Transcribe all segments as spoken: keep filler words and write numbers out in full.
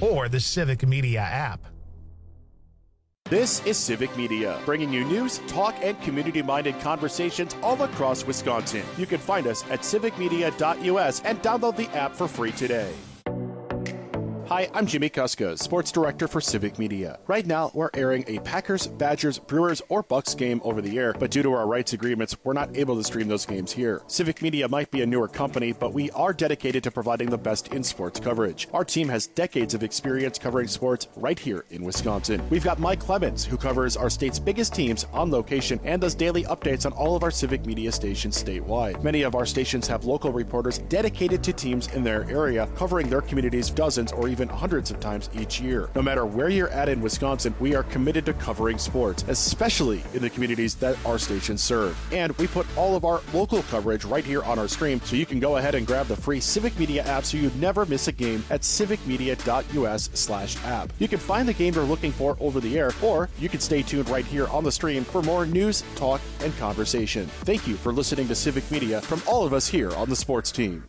or the Civic Media app. This is Civic Media, bringing you news, talk, and community-minded conversations all across Wisconsin. You can find us at civic media dot U S and download the app for free today. Hi, I'm Jimmy Kuska, Sports Director for Civic Media. Right now, we're airing a Packers, Badgers, Brewers, or Bucks game over the air, but due to our rights agreements, we're not able to stream those games here. Civic Media might be a newer company, but we are dedicated to providing the best in sports coverage. Our team has decades of experience covering sports right here in Wisconsin. We've got Mike Clemens, who covers our state's biggest teams on location and does daily updates on all of our Civic Media stations statewide. Many of our stations have local reporters dedicated to teams in their area, covering their communities dozens or even hundreds of times each year. No matter where you're at in Wisconsin, we are committed to covering sports, especially in the communities that our stations serve. And we put all of our local coverage right here on our stream, so you can go ahead and grab the free Civic Media app so you never miss a game at civic media dot U S slash app. You can find the game you're looking for over the air, or you can stay tuned right here on the stream for more news, talk, and conversation. Thank you for listening to Civic Media from all of us here on the sports team.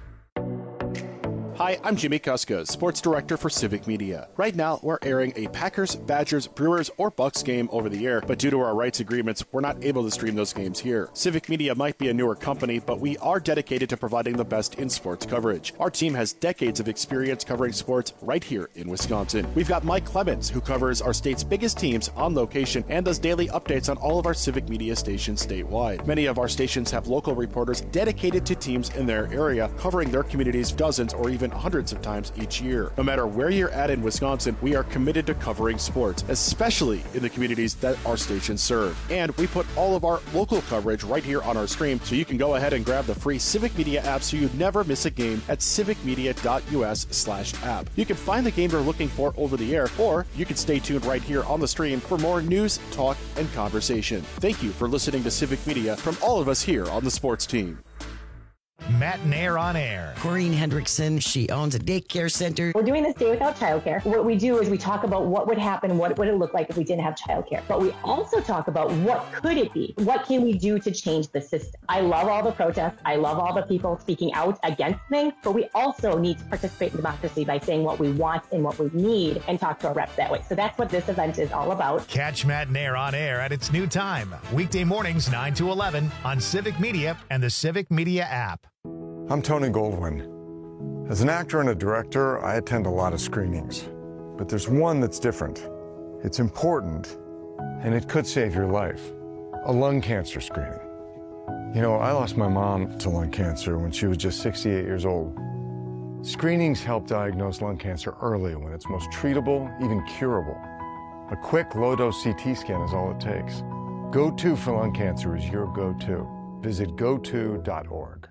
Hi, I'm Jimmy Kuska, Sports Director for Civic Media. Right now, we're airing a Packers, Badgers, Brewers, or Bucks game over the air, but due to our rights agreements, we're not able to stream those games here. Civic Media might be a newer company, but we are dedicated to providing the best in sports coverage. Our team has decades of experience covering sports right here in Wisconsin. We've got Mike Clemens, who covers our state's biggest teams on location and does daily updates on all of our Civic Media stations statewide. Many of our stations have local reporters dedicated to teams in their area, covering their communities dozens or even hundreds of times each year. No matter where you're at in Wisconsin, we are committed to covering sports, especially in the communities that our stations serve. And we put all of our local coverage right here on our stream, so you can go ahead and grab the free Civic Media app so you never miss a game at civic media dot U S slash app. You can find the game you're looking for over the air, or you can stay tuned right here on the stream for more news, talk, and conversation. Thank you for listening to Civic Media from all of us here on the sports team. Matt Nair on air. Corinne Hendrickson, she owns a daycare center. We're doing this day without childcare. What we do is we talk about what would happen, what would it look like if we didn't have childcare. But we also talk about what could it be? What can we do to change the system? I love all the protests. I love all the people speaking out against things, but we also need to participate in democracy by saying what we want and what we need and talk to our reps that way. So that's what this event is all about. Catch Matt Nair on air at its new time, weekday mornings nine to eleven on Civic Media and the Civic Media app. I'm Tony Goldwyn. As an actor and a director, I attend a lot of screenings. But there's one that's different. It's important, and it could save your life. A lung cancer screening. You know, I lost my mom to lung cancer when she was just sixty-eight years old. Screenings help diagnose lung cancer early when it's most treatable, even curable. A quick low-dose C T scan is all it takes. Go To for lung cancer is your go-to. Visit go to dot org.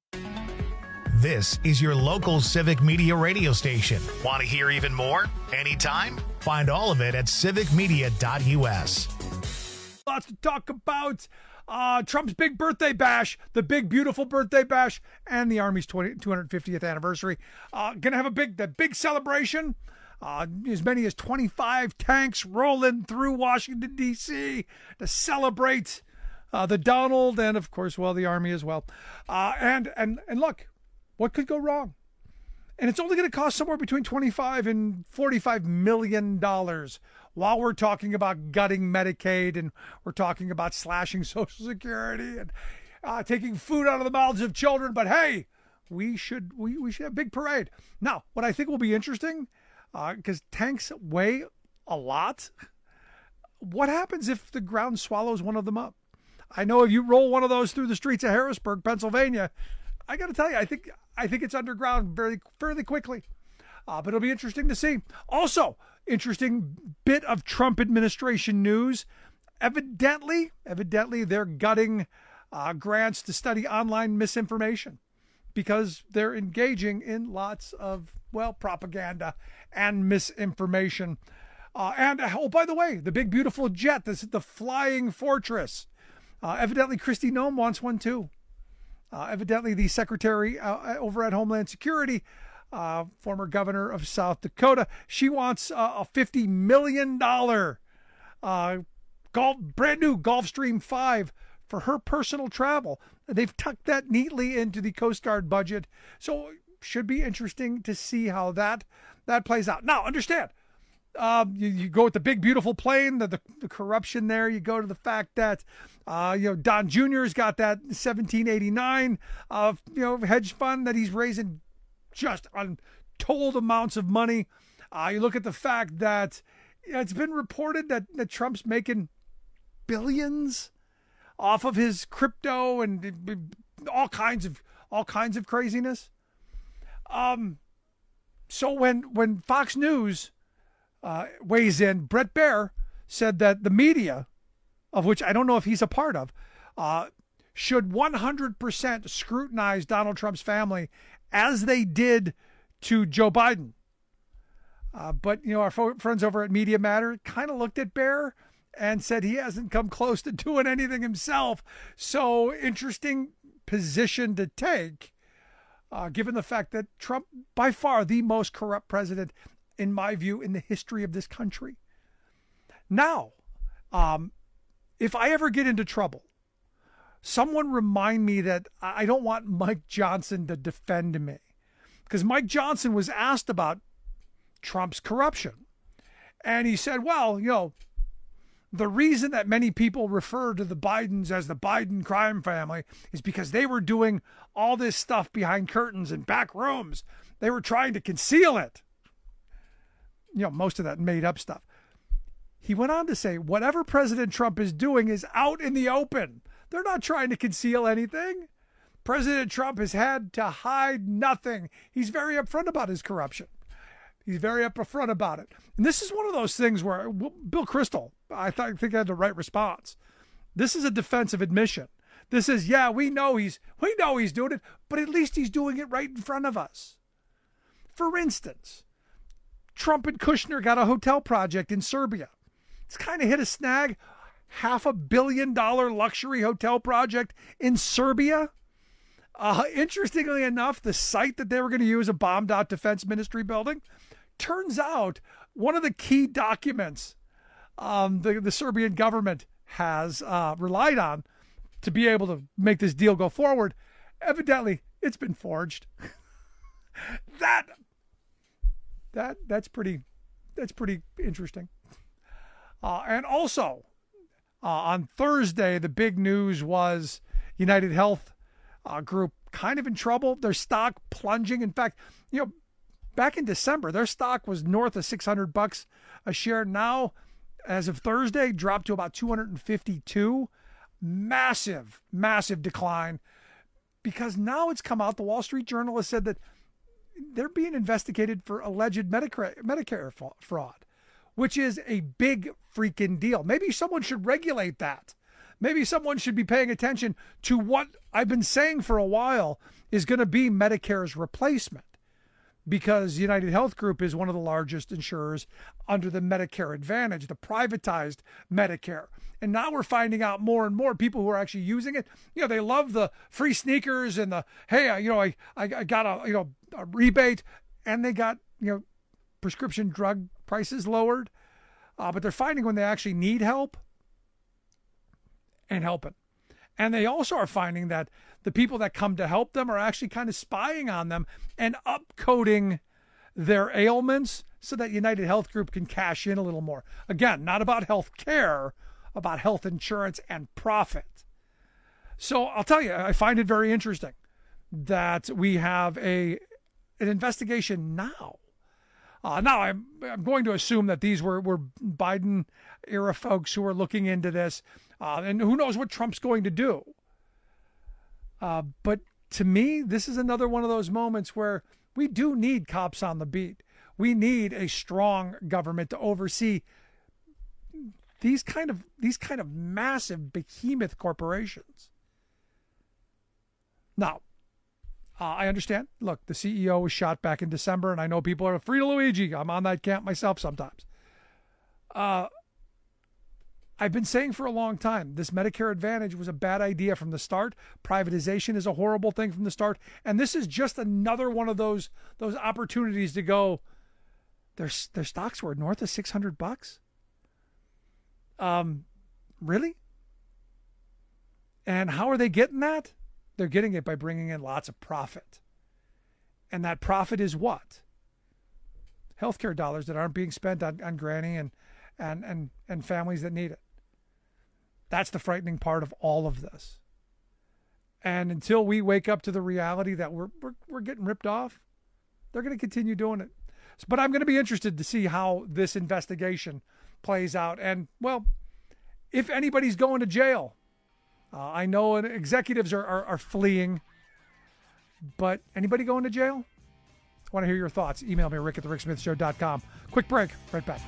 This is your local Civic Media radio station. Want to hear even more? Anytime? Find all of it at civic media dot U S. Lots to talk about. Uh, Trump's big birthday bash, the big beautiful birthday bash, and the Army's two hundred fiftieth anniversary. Uh, gonna have a big, the big celebration. Uh, as many as twenty-five tanks rolling through Washington, D C to celebrate uh, the Donald and, of course, well, the Army as well. Uh, and and and look. What could go wrong? And it's only going to cost somewhere between twenty-five and forty-five million dollars while we're talking about gutting Medicaid and we're talking about slashing Social Security and uh, taking food out of the mouths of children. But hey, we should we, we should have a big parade. Now, what I think will be interesting, because uh, tanks weigh a lot, what happens if the ground swallows one of them up? I know if you roll one of those through the streets of Harrisburg, Pennsylvania, I got to tell you, I think I think it's underground very fairly quickly. Uh, but it'll be interesting to see. Also, interesting bit of Trump administration news. Evidently, evidently, they're gutting uh, grants to study online misinformation because they're engaging in lots of, well, propaganda and misinformation. Uh, and, oh, by the way, the big, beautiful jet, this is the Flying Fortress. Uh, evidently, Kristi Noem wants one, too. Uh, evidently, the secretary uh, over at Homeland Security, uh, former governor of South Dakota, she wants uh, a fifty million dollars uh, golf, brand new Gulfstream five for her personal travel. They've tucked that neatly into the Coast Guard budget. So should be interesting to see how that that plays out. Now, understand, um, you, you go with the big, beautiful plane, the, the, the corruption there. You go to the fact that, uh, you know, Don Junior's got that seventeen eighty-nine, uh, you know, hedge fund that he's raising just untold amounts of money. Uh, you look at the fact that you know, it's been reported that, that Trump's making billions off of his crypto and all kinds of all kinds of craziness. Um, so when when Fox News uh, weighs in, Bret Baier said that the media, of which I don't know if he's a part of, uh, should one hundred percent scrutinize Donald Trump's family as they did to Joe Biden. Uh, but, you know, our fo- friends over at Media Matter kind of looked at Baier and said he hasn't come close to doing anything himself. So interesting position to take, uh, given the fact that Trump, by far the most corrupt president, in my view, in the history of this country. Now, um, if I ever get into trouble, someone remind me that I don't want Mike Johnson to defend me. Because Mike Johnson was asked about Trump's corruption. And he said, well, you know, the reason that many people refer to the Bidens as the Biden crime family is because they were doing all this stuff behind curtains and back rooms. They were trying to conceal it. You know, most of that made up stuff. He went on to say, whatever President Trump is doing is out in the open. They're not trying to conceal anything. President Trump has had to hide nothing. He's very upfront about his corruption. He's very upfront about it. And this is one of those things where Bill Kristol, I, th- I think, had the right response. This is a defensive admission. This is, yeah, we know he's we know he's doing it, but at least he's doing it right in front of us. For instance, Trump and Kushner got a hotel project in Serbia. It's kind of hit a snag. Half a billion dollar luxury hotel project in Serbia. Uh, interestingly enough, the site that they were going to use, a bombed out defense ministry building, turns out one of the key documents um, the, the Serbian government has uh, relied on to be able to make this deal go forward, evidently it's been forged. that that that's pretty that's pretty interesting. Uh, and also uh, on Thursday, the big news was United Health uh, Group kind of in trouble. Their stock plunging. In fact, you know, back in December, their stock was north of six hundred bucks a share. Now, as of Thursday, dropped to about two hundred fifty-two. Massive, massive decline, because now it's come out. The Wall Street Journal has said that they're being investigated for alleged Medicare, Medicare fraud, which is a big freaking deal. Maybe someone should regulate that. Maybe someone should be paying attention to what I've been saying for a while is going to be Medicare's replacement, because United Health Group is one of the largest insurers under the Medicare Advantage, the privatized Medicare. And now we're finding out more and more people who are actually using it. You know, they love the free sneakers and the, hey, I, you know, I, I got a, you know, a rebate, and they got, you know, prescription drug prices lowered. Uh, but they're finding when they actually need help, and helping. And they also are finding that the people that come to help them are actually kind of spying on them and upcoding their ailments so that United Health Group can cash in a little more. Again, not about health care, about health insurance and profit. So I'll tell you, I find it very interesting that we have a an investigation now. Uh, now, I'm, I'm going to assume that these were, were Biden-era folks who are looking into this. Uh, and who knows what Trump's going to do. Uh, but to me, this is another one of those moments where we do need cops on the beat. We need a strong government to oversee these kind of these kind of massive behemoth corporations. Now, uh, I understand. Look, the C E O was shot back in December, and I know people are free to Luigi. I'm on that camp myself sometimes. Uh, I've been saying for a long time, this Medicare Advantage was a bad idea from the start. Privatization is a horrible thing from the start. And this is just another one of those those opportunities to go, their, their stocks were north of six hundred bucks. Um, really? And how are they getting that? They're getting it by bringing in lots of profit. And that profit is what? healthcare dollars that aren't being spent on, on Granny and, and, and, and families that need it. That's the frightening part of all of this. And until we wake up to the reality that we're we're, we're getting ripped off, they're going to continue doing it. But I'm going to be interested to see how this investigation plays out. And, well, if anybody's going to jail, uh, I know executives are, are, are fleeing, but anybody going to jail? I want to hear your thoughts. Email me, rick at the rick smith show dot com. Quick break. Right back.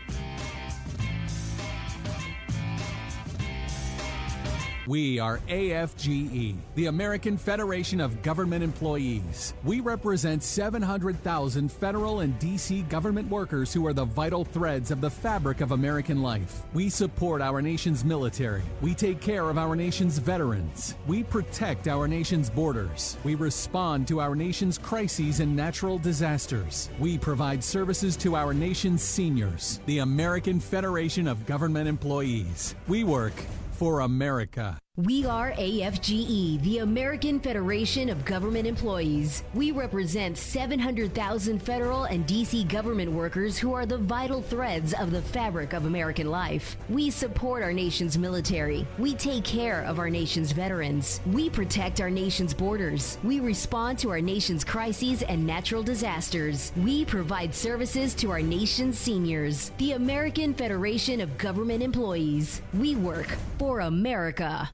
We are A F G E, the American Federation of Government Employees. We represent seven hundred thousand federal and D C government workers who are the vital threads of the fabric of American life. We support our nation's military. We take care of our nation's veterans. We protect our nation's borders. We respond to our nation's crises and natural disasters. We provide services to our nation's seniors. The American Federation of Government Employees. We work for America. We are A F G E, the American Federation of Government Employees. We represent seven hundred thousand federal and D C government workers who are the vital threads of the fabric of American life. We support our nation's military. We take care of our nation's veterans. We protect our nation's borders. We respond to our nation's crises and natural disasters. We provide services to our nation's seniors. The American Federation of Government Employees. We work for America.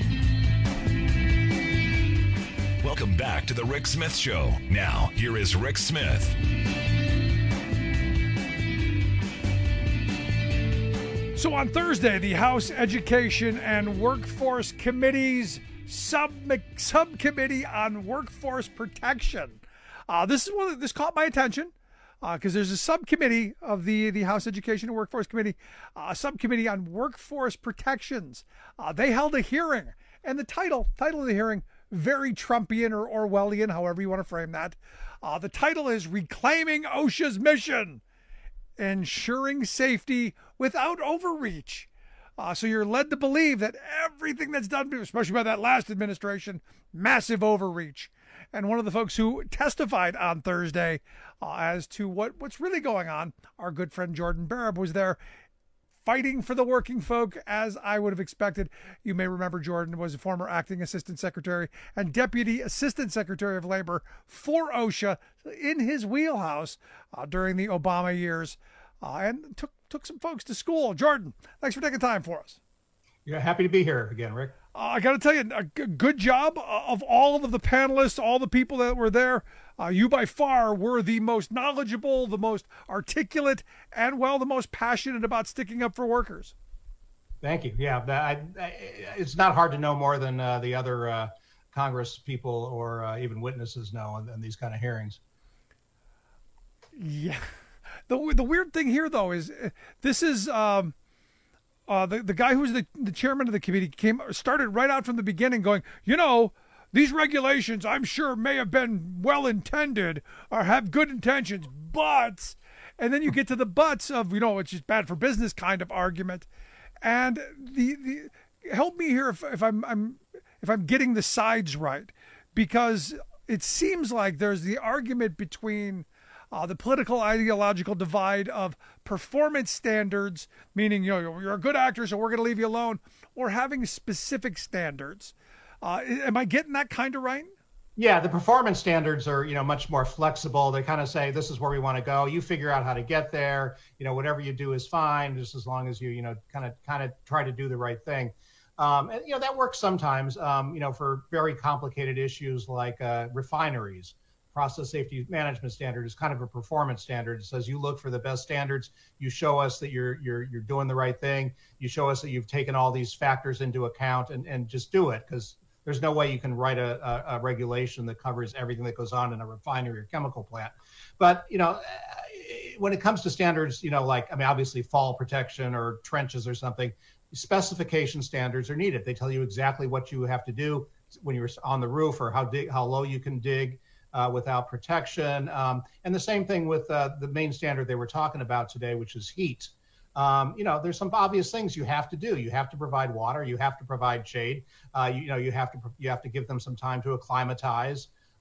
Welcome back to the Rick Smith Show. Now, here is Rick Smith. So on Thursday, the House Education and Workforce Committee's sub subcommittee on workforce protection. Uh, this is one of, this caught my attention because uh, there's a subcommittee of the the House Education and Workforce Committee, uh, a subcommittee on workforce protections. Uh, they held a hearing, and the title title of the hearing, very Trumpian or Orwellian, however you want to frame that. Uh, the title is Reclaiming OSHA's Mission, Ensuring Safety Without Overreach. Uh, so you're led to believe that everything that's done, especially by that last administration, massive overreach. And one of the folks who testified on Thursday uh, as to what, what's really going on, our good friend Jordan Barab was there fighting for the working folk, as I would have expected. You may remember Jordan was a former acting assistant secretary and deputy assistant secretary of labor for OSHA in his wheelhouse uh, during the Obama years, uh, and took took some folks to school. Jordan, thanks for taking time for us. Yeah, happy to be here again, Rick. Uh, I got to tell you, a g- good job of all of the panelists, all the people that were there. Uh, you by far were the most knowledgeable, the most articulate, and, well, the most passionate about sticking up for workers. Thank you. Yeah, I, I, it's not hard to know more than uh, the other uh, Congress people or uh, even witnesses know in, in these kind of hearings. Yeah. The, the weird thing here, though, is this is um, uh, the, the guy who's the, the chairman of the committee came started right out from the beginning going, you know, these regulations, I'm sure, may have been well-intended or have good intentions, but, and then you get to the buts of, you know, it's just bad for business kind of argument. And the, the help me here if, if I'm, I'm if I'm getting the sides right, because it seems like there's the argument between uh, the political ideological divide of performance standards, meaning, you know, you're a good actor, so we're going to leave you alone, or having specific standards. Uh, am I getting that kind of right? Yeah, the performance standards are, you know, much more flexible. They kind of say, this is where we want to go. You figure out how to get there. You know, whatever you do is fine, just as long as you, you know, kind of kind of try to do the right thing. Um, and, you know, that works sometimes, um, you know, for very complicated issues like uh, refineries. Process safety management standard is kind of a performance standard. It says you look for the best standards. You show us that you're you're you're doing the right thing. You show us that you've taken all these factors into account, and, and just do it, because there's no way you can write a, a, a regulation that covers everything that goes on in a refinery or chemical plant. But, you know, when it comes to standards, you know, like, I mean, obviously fall protection or trenches or something, specification standards are needed. They tell you exactly what you have to do when you're on the roof, or how dig, how low you can dig uh, without protection. Um, and the same thing with uh, the main standard they were talking about today, which is heat. Um, you know, there's some obvious things you have to do. You have to provide water. You have to provide shade. Uh, you, you know, you have to you have to give them some time to acclimatize.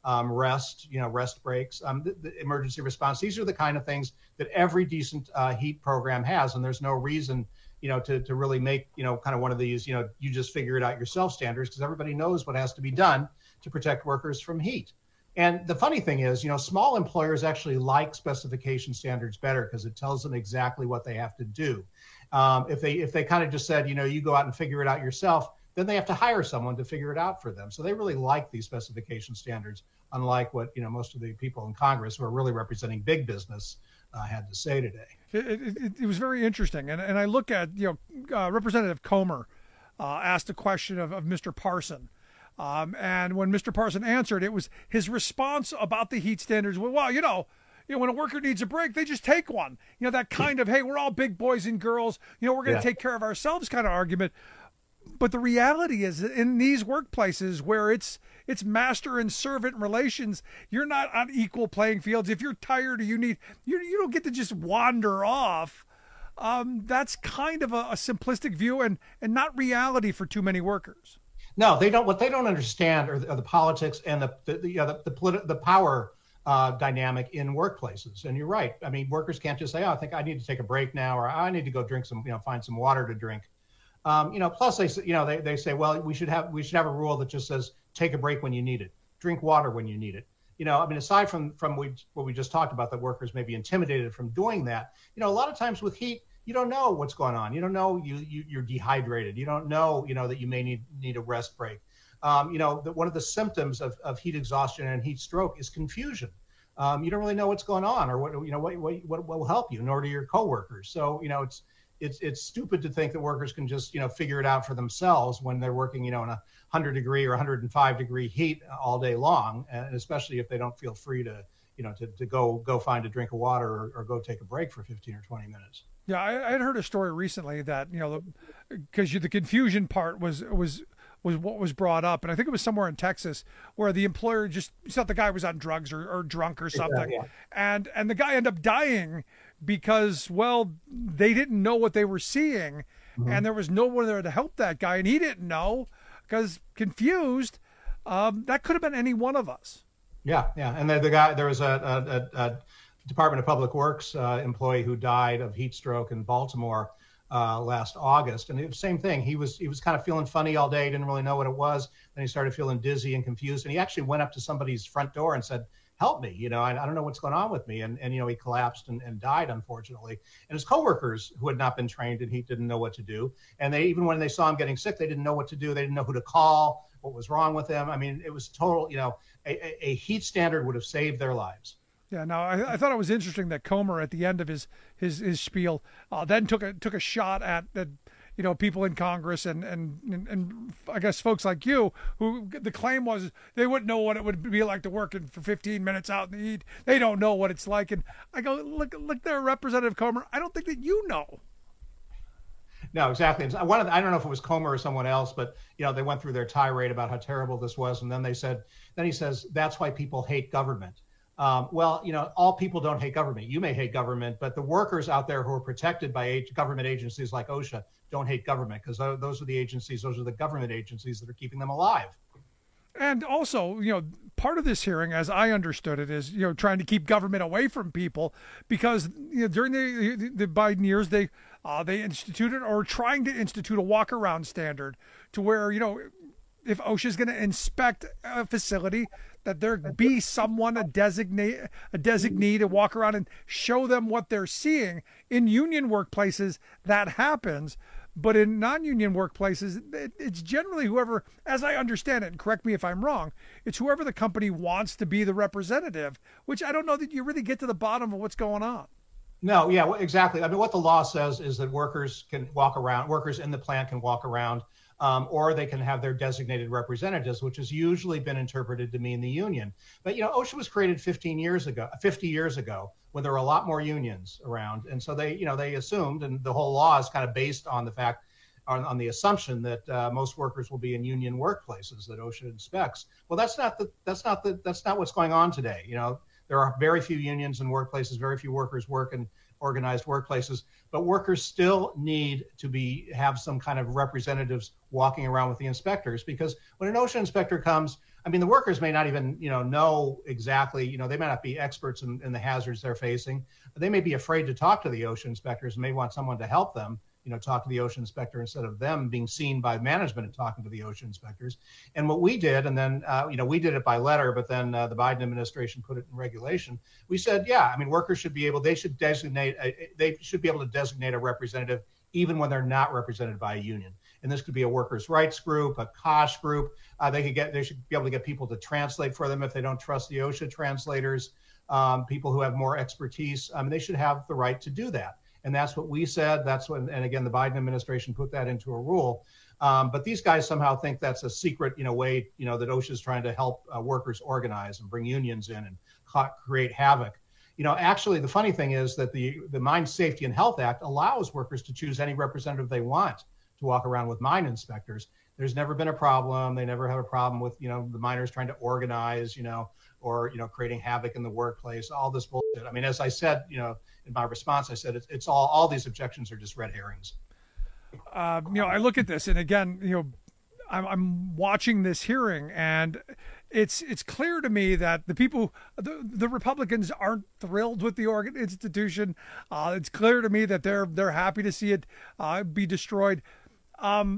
um, rest, you know, rest breaks, um, the, the emergency response. These are the kind of things that every decent uh, heat program has, and there's no reason, you know, to, to really make, you know, kind of one of these, you know, you just figure it out yourself standards, because everybody knows what has to be done to protect workers from heat. And the funny thing is, you know, small employers actually like specification standards better because it tells them exactly what they have to do. Um, if they if they kind of just said, you know, you go out and figure it out yourself, then they have to hire someone to figure it out for them. So they really like these specification standards, unlike what, you know, most of the people in Congress who are really representing big business uh, had to say today. It, it, it was very interesting. And, and I look at, you know, uh, Representative Comer uh, asked a question of, of Mister Parson. Um, and when Mister Parson answered, it was his response about the heat standards. Well, well, you know, you know, when a worker needs a break, they just take one. You know, that kind of, hey, we're all big boys and girls, you know, we're going to yeah. take care of ourselves kind of argument. But the reality is, in these workplaces where it's it's master and servant relations, you're not on equal playing fields. If you're tired or you need, you you don't get to just wander off. Um, that's kind of a, a simplistic view and and not reality for too many workers. No, they don't. What they don't understand are the, are the politics and the the the, uh, the, the, politi- the power uh, dynamic in workplaces. And you're right. I mean, workers can't just say, "Oh, I think I need to take a break now," or "I need to go drink some, you know, find some water to drink." Um, you know, plus they, you know, they, they say, well, we should have we should have a rule that just says take a break when you need it, drink water when you need it. You know, I mean, aside from from we, what we just talked about, that workers may be intimidated from doing that. You know, a lot of times with heat, you don't know what's going on. You don't know you, you you're dehydrated. You don't know, you know, that you may need need a rest break. Um, you know, the, one of the symptoms of, of heat exhaustion and heat stroke is confusion. Um, you don't really know what's going on or what you know what, what what will help you, nor do your coworkers. So you know, it's it's it's stupid to think that workers can just you know figure it out for themselves when they're working you know in a hundred degree or one hundred five degree heat all day long, and especially if they don't feel free to you know to, to go go find a drink of water or, or go take a break for fifteen or twenty minutes. Yeah, I had heard a story recently that, you know, because the confusion part was was was what was brought up, and I think it was somewhere in Texas where the employer just thought the guy was on drugs or, or drunk or something, yeah, yeah. and and the guy ended up dying because, well, they didn't know what they were seeing, mm-hmm. and there was no one there to help that guy, and he didn't know because confused. Um, that could have been any one of us. Yeah, yeah, and the, the guy there was a. a, a Department of Public Works uh, employee who died of heat stroke in Baltimore uh, last August, and it was the same thing. He was he was kind of feeling funny all day, didn't really know what it was. Then he started feeling dizzy and confused, and he actually went up to somebody's front door and said, "Help me! You know, I, I don't know what's going on with me." And and you know, he collapsed and, and died, unfortunately. And his coworkers, who had not been trained in heat, didn't know what to do. And they even when they saw him getting sick, they didn't know what to do. They didn't know who to call, what was wrong with him. I mean, it was total. You know, a, a heat standard would have saved their lives. Yeah, no, I, I thought it was interesting that Comer at the end of his his, his spiel uh, then took a took a shot at, at you know people in Congress and, and and and I guess folks like you who the claim was they wouldn't know what it would be like to work in for fifteen minutes out in the heat. They don't know what it's like, and I go look look there, Representative Comer. I don't think that you know. No, exactly. One of the, I don't know if it was Comer or someone else, but you know they went through their tirade about how terrible this was, and then they said, then he says that's why people hate government. Um, well, you know, all people don't hate government. You may hate government, but the workers out there who are protected by age, government agencies like OSHA don't hate government because those are the agencies, those are the government agencies that are keeping them alive. And also, you know, part of this hearing, as I understood it, is, you know, trying to keep government away from people because, you know, during the the Biden years, they uh, they instituted or trying to institute a walk around standard to where, you know, if OSHA is going to inspect a facility, that there be someone, a designate, a designee to walk around and show them what they're seeing. In union workplaces, that happens. But in non-union workplaces, it's generally whoever, as I understand it, and correct me if I'm wrong, it's whoever the company wants to be the representative, which I don't know that you really get to the bottom of what's going on. No, yeah, exactly. I mean, what the law says is that workers can walk around, workers in the plant can walk around, Um, or they can have their designated representatives, which has usually been interpreted to mean the union. But, you know, OSHA was created fifteen years ago, fifty years ago, when there were a lot more unions around. And so they, you know, they assumed, and the whole law is kind of based on the fact, on, on the assumption that uh, most workers will be in union workplaces that OSHA inspects. Well, that's not the, that's not the, that's not what's going on today. You know, there are very few unions in workplaces, very few workers work in organized workplaces, but workers still need to be have some kind of representatives walking around with the inspectors, because when an OSHA inspector comes, I mean, the workers may not even, you know, know exactly, you know, they may not be experts in, in the hazards they're facing, but they may be afraid to talk to the OSHA inspectors and may want someone to help them, you know, talk to the OSHA inspector instead of them being seen by management and talking to the OSHA inspectors. And what we did, and then, uh, you know, we did it by letter, but then uh, the Biden administration put it in regulation. We said, yeah, I mean, workers should be able, they should designate, a, they should be able to designate a representative even when they're not represented by a union. And this could be a workers' rights group, a C O S H group. Uh, they could get, they should be able to get people to translate for them if they don't trust the OSHA translators, um, people who have more expertise. I mean, they should have the right to do that. And that's what we said. That's when, and again, the Biden administration put that into a rule. Um, but these guys somehow think that's a secret, you know, way, you know, that OSHA is trying to help uh, workers organize and bring unions in and ca- create havoc. You know, actually, the funny thing is that the, the Mine Safety and Health Act allows workers to choose any representative they want to walk around with mine inspectors. There's never been a problem. They never have a problem with, you know, the miners trying to organize, you know, or, you know, creating havoc in the workplace, all this bullshit. I mean, as I said, you know, in my response, I said, it's, it's all, all these objections are just red herrings. Uh, you know, I look at this and again, you know, I'm, I'm watching this hearing and it's, it's clear to me that the people, the, the Republicans aren't thrilled with the organ institution. Uh, it's clear to me that they're, they're happy to see it uh, be destroyed. Um,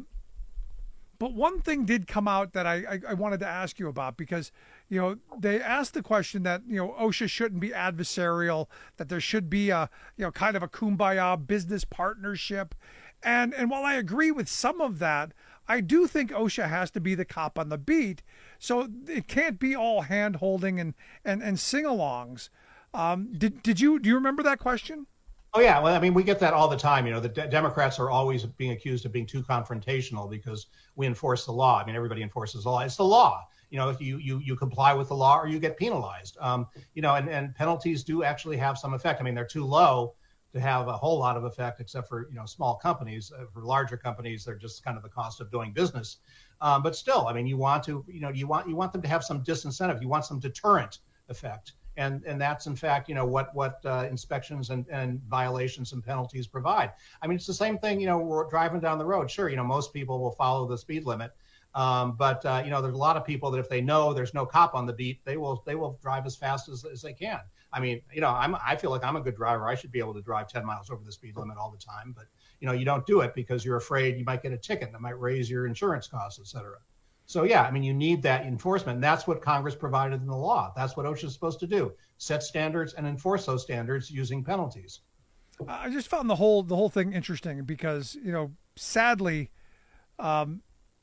but one thing did come out that I, I, I wanted to ask you about because, you know, they asked the question that, you know, OSHA shouldn't be adversarial, that there should be a, you know, kind of a kumbaya business partnership. And, and while I agree with some of that, I do think OSHA has to be the cop on the beat. So it can't be all hand holding and, and, and sing-alongs. Um, did, did you, do you remember that question? Oh, yeah. Well, I mean, we get that all the time. You know, the de- Democrats are always being accused of being too confrontational because we enforce the law. I mean, everybody enforces the law. It's the law. You know, if you, you, you comply with the law or you get penalized, um, you know, and, and penalties do actually have some effect. I mean, they're too low to have a whole lot of effect, except for, you know, small companies. Uh, for larger companies, they're just kind of the cost of doing business. Um, but still, I mean, you want to, you know, you want you want them to have some disincentive. You want some deterrent effect. And and that's, in fact, you know, what what uh, inspections and, and violations and penalties provide. I mean, it's the same thing, you know, we're driving down the road. Sure, you know, most people will follow the speed limit. Um, but, uh, you know, there's a lot of people that if they know there's no cop on the beat, they will they will drive as fast as, as they can. I mean, you know, I'm I feel like I'm a good driver. I should be able to drive ten miles over the speed limit all the time. But, you know, you don't do it because you're afraid you might get a ticket that might raise your insurance costs, et cetera. So, yeah, I mean, you need that enforcement. And that's what Congress provided in the law. That's what OSHA is supposed to do, set standards and enforce those standards using penalties. I just found the whole the whole thing interesting because, you know, sadly, um,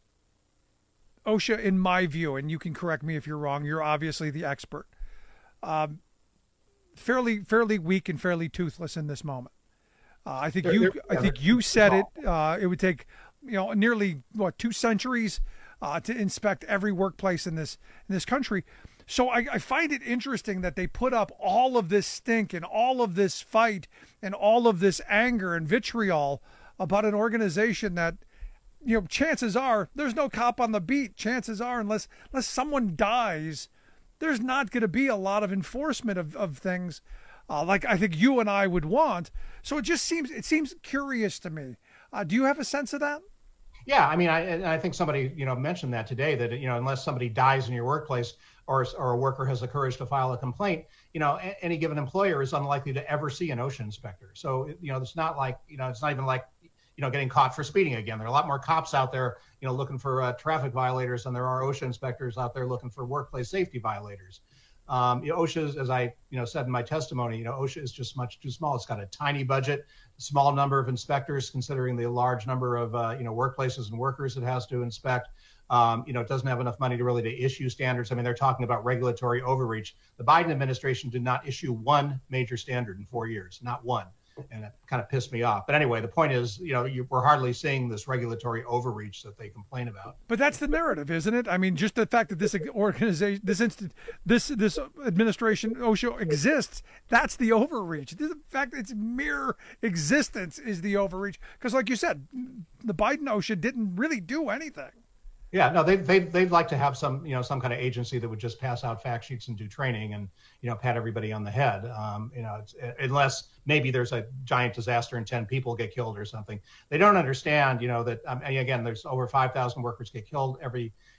OSHA, in my view, and you can correct me if you're wrong, you're obviously the expert, um, fairly fairly weak and fairly toothless in this moment. Uh, I think you I think you said it. Uh, it would take, you know, nearly what two centuries uh, to inspect every workplace in this in this country. So I, I find it interesting that they put up all of this stink and all of this fight and all of this anger and vitriol about an organization that, you know, chances are there's no cop on the beat. Chances are, unless unless someone dies, there's not going to be a lot of enforcement of, of things uh, like I think you and I would want. So it just seems it seems curious to me. Uh, do you have a sense of that? Yeah, I mean, I, I think somebody, you know, mentioned that today, that, you know, unless somebody dies in your workplace or, or a worker has the courage to file a complaint, you know, a, any given employer is unlikely to ever see an OSHA inspector. So, you know, it's not like, you know, it's not even like, you know, getting caught for speeding again. There are a lot more cops out there, you know, looking for uh, traffic violators than there are OSHA inspectors out there looking for workplace safety violators. Um, you know, OSHA, is, as I, you know, said in my testimony, you know, OSHA is just much too small. It's got a tiny budget, small number of inspectors, considering the large number of, uh, you know, workplaces and workers it has to inspect. Um, you know, it doesn't have enough money to really to issue standards. I mean, they're talking about regulatory overreach. The Biden administration did not issue one major standard in four years, not one. And it kind of pissed me off. But anyway, the point is, you know, you, we're hardly seeing this regulatory overreach that they complain about. But that's the narrative, isn't it? I mean, just the fact that this organization, this instant, this this administration, OSHA exists, that's the overreach. The fact that its mere existence is the overreach. Because, like you said, the Biden OSHA didn't really do anything. Yeah, no, they they they'd like to have some, you know, some kind of agency that would just pass out fact sheets and do training and, you know, pat everybody on the head. Um, you know, it's, unless maybe there's a giant disaster and ten people get killed or something. They don't understand, you know, that um, again, there's over five thousand workers get killed every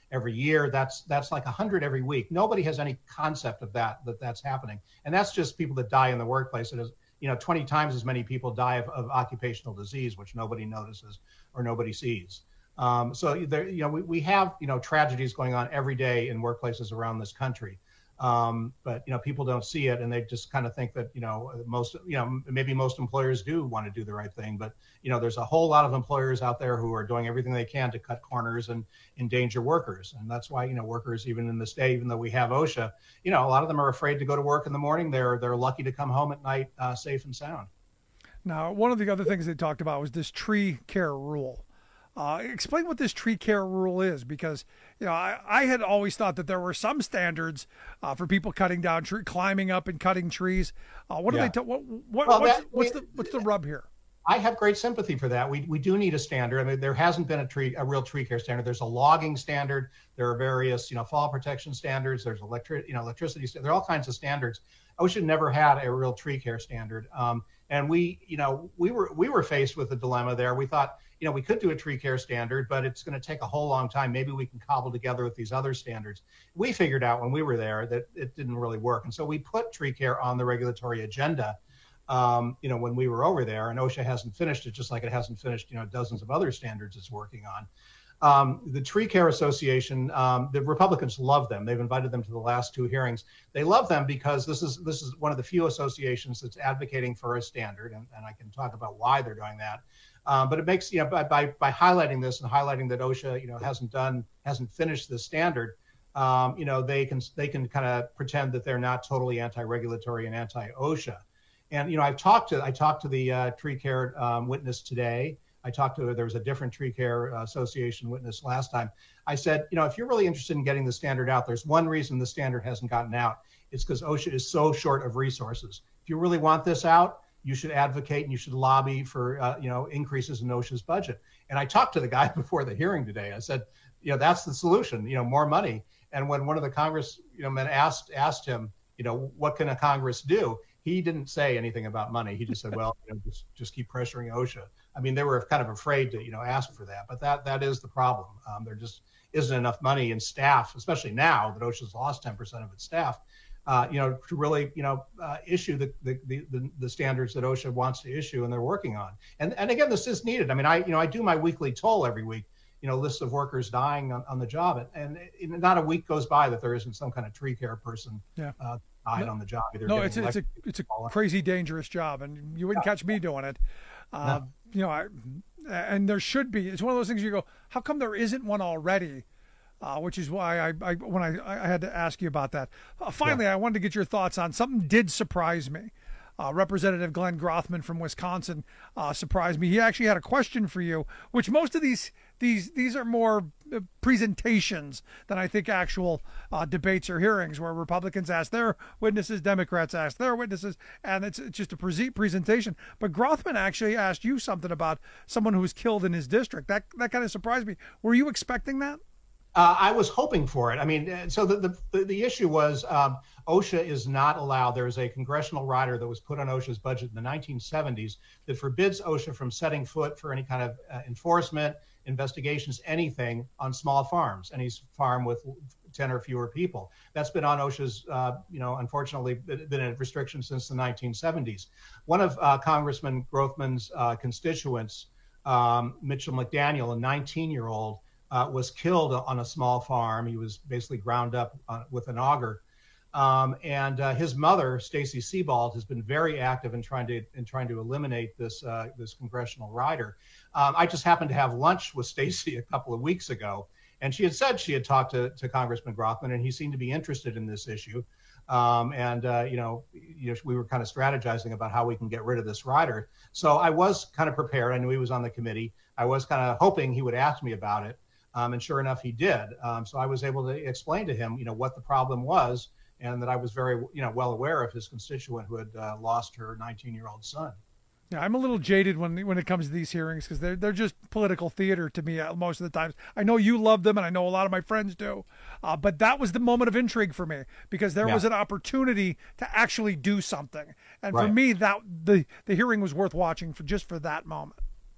every year. That's that's like one hundred every week. Nobody has any concept of that, that that's happening. And that's just people that die in the workplace. It is, you know, twenty times as many people die of, of occupational disease, which nobody notices or nobody sees. Um, so there, you know, we, we have, you know, tragedies going on every day in workplaces around this country. Um, but, you know, people don't see it, and they just kind of think that, you know, most, you know, maybe most employers do want to do the right thing. But, you know, there's a whole lot of employers out there who are doing everything they can to cut corners and endanger workers. And that's why, you know, workers, even in this day, even though we have OSHA, you know, a lot of them are afraid to go to work in the morning. They're they're lucky to come home at night uh, safe and sound. Now, one of the other things they talked about was this tree care rule. Uh, explain what this tree care rule is, because, you know, I, I had always thought that there were some standards uh, for people cutting down, tree, climbing up and cutting trees. Uh, what do yeah. they? T- what, what, well, what's, that, what's the what's the rub here? I have great sympathy for that. We we do need a standard. I mean, there hasn't been a tree a real tree care standard. There's a logging standard. There are various, you know, fall protection standards. There's electric, you know, electricity. There are all kinds of standards. OSHA never had a real tree care standard. Um, and we, you know, we were we were faced with a dilemma there. We thought, you know, we could do a tree care standard, but it's going to take a whole long time. Maybe we can cobble together with these other standards. We figured out when we were there that it didn't really work. And so we put tree care on the regulatory agenda, um, you know, when we were over there, and OSHA hasn't finished it, just like it hasn't finished, you know, dozens of other standards it's working on. Um, the Tree Care Association, um, the Republicans love them. They've invited them to the last two hearings. They love them because this is this is one of the few associations that's advocating for a standard, and, and I can talk about why they're doing that. Um, but it makes, you know, by, by by highlighting this and highlighting that OSHA, you know, hasn't done, hasn't finished the standard, um, you know, they can they can kind of pretend that they're not totally anti-regulatory and anti-OSHA. And, you know, I've talked to I talked to the uh, tree care um, witness today. I talked to, there was a different Tree Care Association witness last time. I said, you know, if you're really interested in getting the standard out, there's one reason the standard hasn't gotten out. It's because OSHA is so short of resources. If you really want this out, you should advocate and you should lobby for, uh, you know, increases in OSHA's budget. And I talked to the guy before the hearing today. I said, you know, that's the solution, you know, more money. And when one of the Congress, you know, men asked asked him, you know, what can a Congress do? He didn't say anything about money. He just said, well, you know, just, just keep pressuring OSHA. I mean, they were kind of afraid to, you know, ask for that, but that that is the problem. Um, there just isn't enough money in staff, especially now that OSHA's lost ten percent of its staff, uh, you know, to really, you know, uh, issue the, the the the standards that OSHA wants to issue and they're working on. And and again, this is needed. I mean, I you know I do my weekly toll every week, you know, lists of workers dying on, on the job, and, and not a week goes by that there isn't some kind of tree care person. Yeah. Uh, died no, on the job. Either no, it's a, it's a it's a crazy dangerous job, and you wouldn't yeah. catch me doing it. Uh, no. You know, I, and there should be. It's one of those things you go, how come there isn't one already? Uh, which is why I, I when I, I had to ask you about that. Uh, finally, yeah. I wanted to get your thoughts on something did surprise me. Uh, Representative Glenn Grothman from Wisconsin uh, surprised me. He actually had a question for you, which most of these these these are more presentations than I think actual uh, debates or hearings, where Republicans ask their witnesses, Democrats ask their witnesses, and it's, it's just a pre- presentation. But Grothman actually asked you something about someone who was killed in his district. That that kind of surprised me. Were you expecting that? Uh, I was hoping for it. I mean, so the the, the issue was um, OSHA is not allowed. There is a congressional rider that was put on OSHA's budget in the nineteen seventies that forbids OSHA from setting foot for any kind of uh, enforcement, investigations, anything on small farms, any farm with ten or fewer people. That's been on OSHA's, uh, you know, unfortunately been a restriction since the nineteen seventies. One of uh, Congressman Grothman's uh, constituents, um, Mitchell McDaniel, a nineteen-year-old, Uh, was killed on a small farm. He was basically ground up uh, with an auger. Um, and uh, his mother, Stacy Sebald, has been very active in trying to in trying to eliminate this uh, this congressional rider. Um, I just happened to have lunch with Stacy a couple of weeks ago, and she had said she had talked to, to Congressman Grothman, and he seemed to be interested in this issue. Um, and uh, you know, you know, we were kind of strategizing about how we can get rid of this rider. So I was kind of prepared. I knew he was on the committee. I was kind of hoping he would ask me about it. Um, and sure enough, he did. Um, so I was able to explain to him, you know, what the problem was, and that I was very, you know, well aware of his constituent who had uh, lost her nineteen-year-old son. Yeah, I'm a little jaded when when it comes to these hearings because they're they're just political theater to me most of the times. I know you love them, and I know a lot of my friends do. Uh, but that was the moment of intrigue for me because there yeah. was an opportunity to actually do something, and right. for me, that the the hearing was worth watching for just for that moment.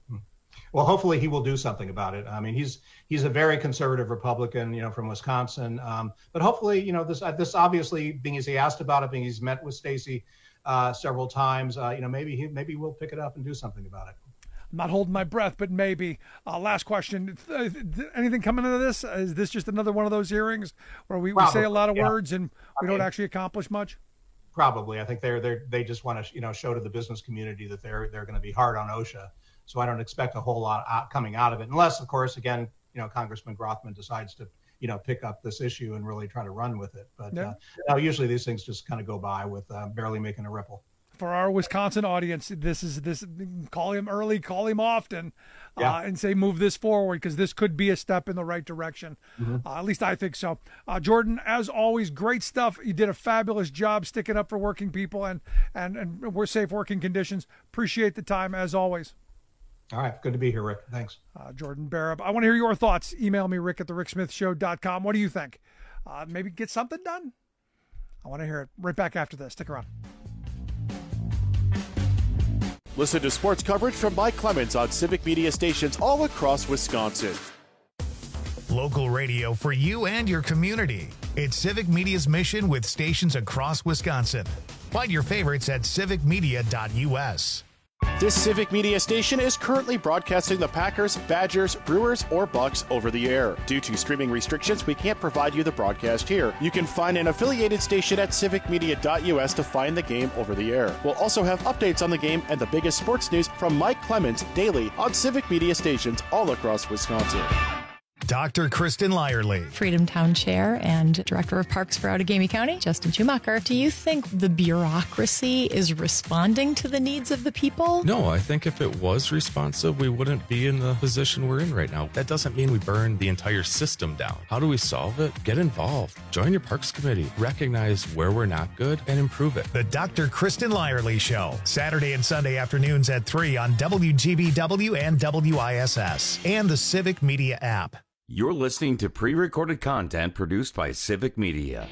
Well, hopefully he will do something about it. I mean, he's he's a very conservative Republican, you know, from Wisconsin. Um, but hopefully, you know, this uh, this obviously, being as he asked about it, being he's met with Stacey uh, several times, uh, you know, maybe he maybe we'll pick it up and do something about it. I'm not holding my breath, but maybe. Uh, last question. Th- th- anything coming into this? Is this just another one of those hearings where we, we say a lot of yeah. words and we I don't mean, actually accomplish much? Probably. I think they're they they just want to, you know, show to the business community that they're they're going to be hard on OSHA. So I don't expect a whole lot out, coming out of it, unless, of course, again, you know, Congressman Grothman decides to, you know, pick up this issue and really try to run with it. But yeah. uh, no, usually these things just kind of go by with uh, barely making a ripple. For our Wisconsin audience, this is this. Call him early, call him often, yeah. uh, and say move this forward, because this could be a step in the right direction. Mm-hmm. Uh, at least I think so. Uh, Jordan, as always, great stuff. You did a fabulous job sticking up for working people and and and we're safe working conditions. Appreciate the time as always. All right. Good to be here, Rick. Thanks. Uh, Jordan Barab. I want to hear your thoughts. Email me, rick at the rick smith show dot com. What do you think? Uh, maybe get something done? I want to hear it. Right back after this. Stick around. Listen to sports coverage from Mike Clemens on Civic Media stations all across Wisconsin. Local radio for you and your community. It's Civic Media's mission with stations across Wisconsin. Find your favorites at civic media dot u s. This Civic Media station is currently broadcasting the Packers, Badgers, Brewers, or Bucks over the air. Due to streaming restrictions, we can't provide you the broadcast here. You can find an affiliated station at civic media dot u s to find the game over the air. We'll also have updates on the game and the biggest sports news from Mike Clemens daily on Civic Media stations all across Wisconsin. Doctor Kristen Lyerly. Freedom Town Chair and Director of Parks for Outagamie County, Justin Schumacher. Do you think the bureaucracy is responding to the needs of the people? No, I think if it was responsive, we wouldn't be in the position we're in right now. That doesn't mean we burn the entire system down. How do we solve it? Get involved. Join your Parks Committee. Recognize where we're not good and improve it. The Doctor Kristen Lyerly Show. Saturday and Sunday afternoons at three on W G B W and W I S S and the Civic Media app. You're listening to pre-recorded content produced by Civic Media.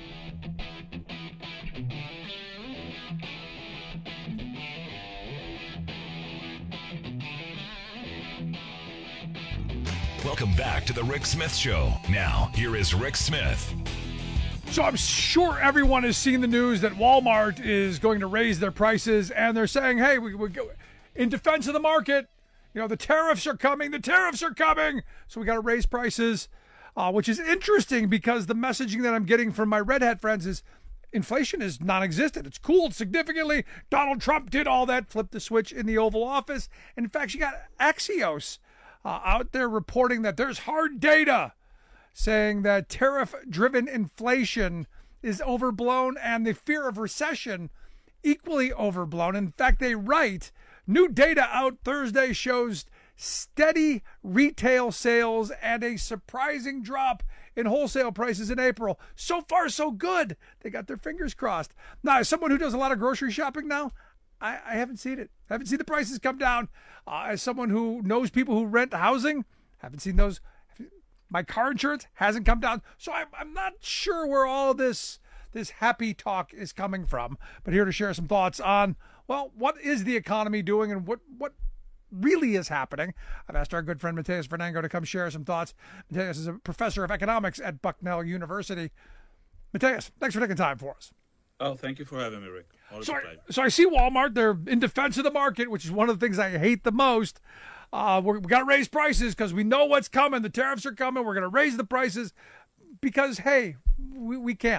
Welcome back to the Rick Smith Show. Now, here is Rick Smith. So I'm sure everyone has seen the news that Walmart is going to raise their prices, and they're saying, hey, we, we go in defense of the market. You know, the tariffs are coming. The tariffs are coming. So we got to raise prices, uh, which is interesting because the messaging that I'm getting from my Red Hat friends is inflation is non-existent. It's cooled significantly. Donald Trump did all that, flipped the switch in the Oval Office. And in fact, you got Axios uh, out there reporting that there's hard data saying that tariff-driven inflation is overblown and the fear of recession equally overblown. In fact, they write, new data out Thursday shows steady retail sales and a surprising drop in wholesale prices in April. So far, so good. They got their fingers crossed. Now, as someone who does a lot of grocery shopping now, I, I haven't seen it. I haven't seen the prices come down. Uh, as someone who knows people who rent housing, haven't seen those. My car insurance hasn't come down. So I'm, I'm not sure where all this this happy talk is coming from. But here to share some thoughts on, well, what is the economy doing and what, what really is happening? I've asked our good friend Mateus Fernango to come share some thoughts. Mateus is a professor of economics at Bucknell University. Mateus, thanks for taking time for us. Oh, thank you for having me, Rick. So I, so I see Walmart. They're in defense of the market, which is one of the things I hate the most. Uh, we're, we got to raise prices because we know what's coming. The tariffs are coming. We're going to raise the prices because, hey, we, we can.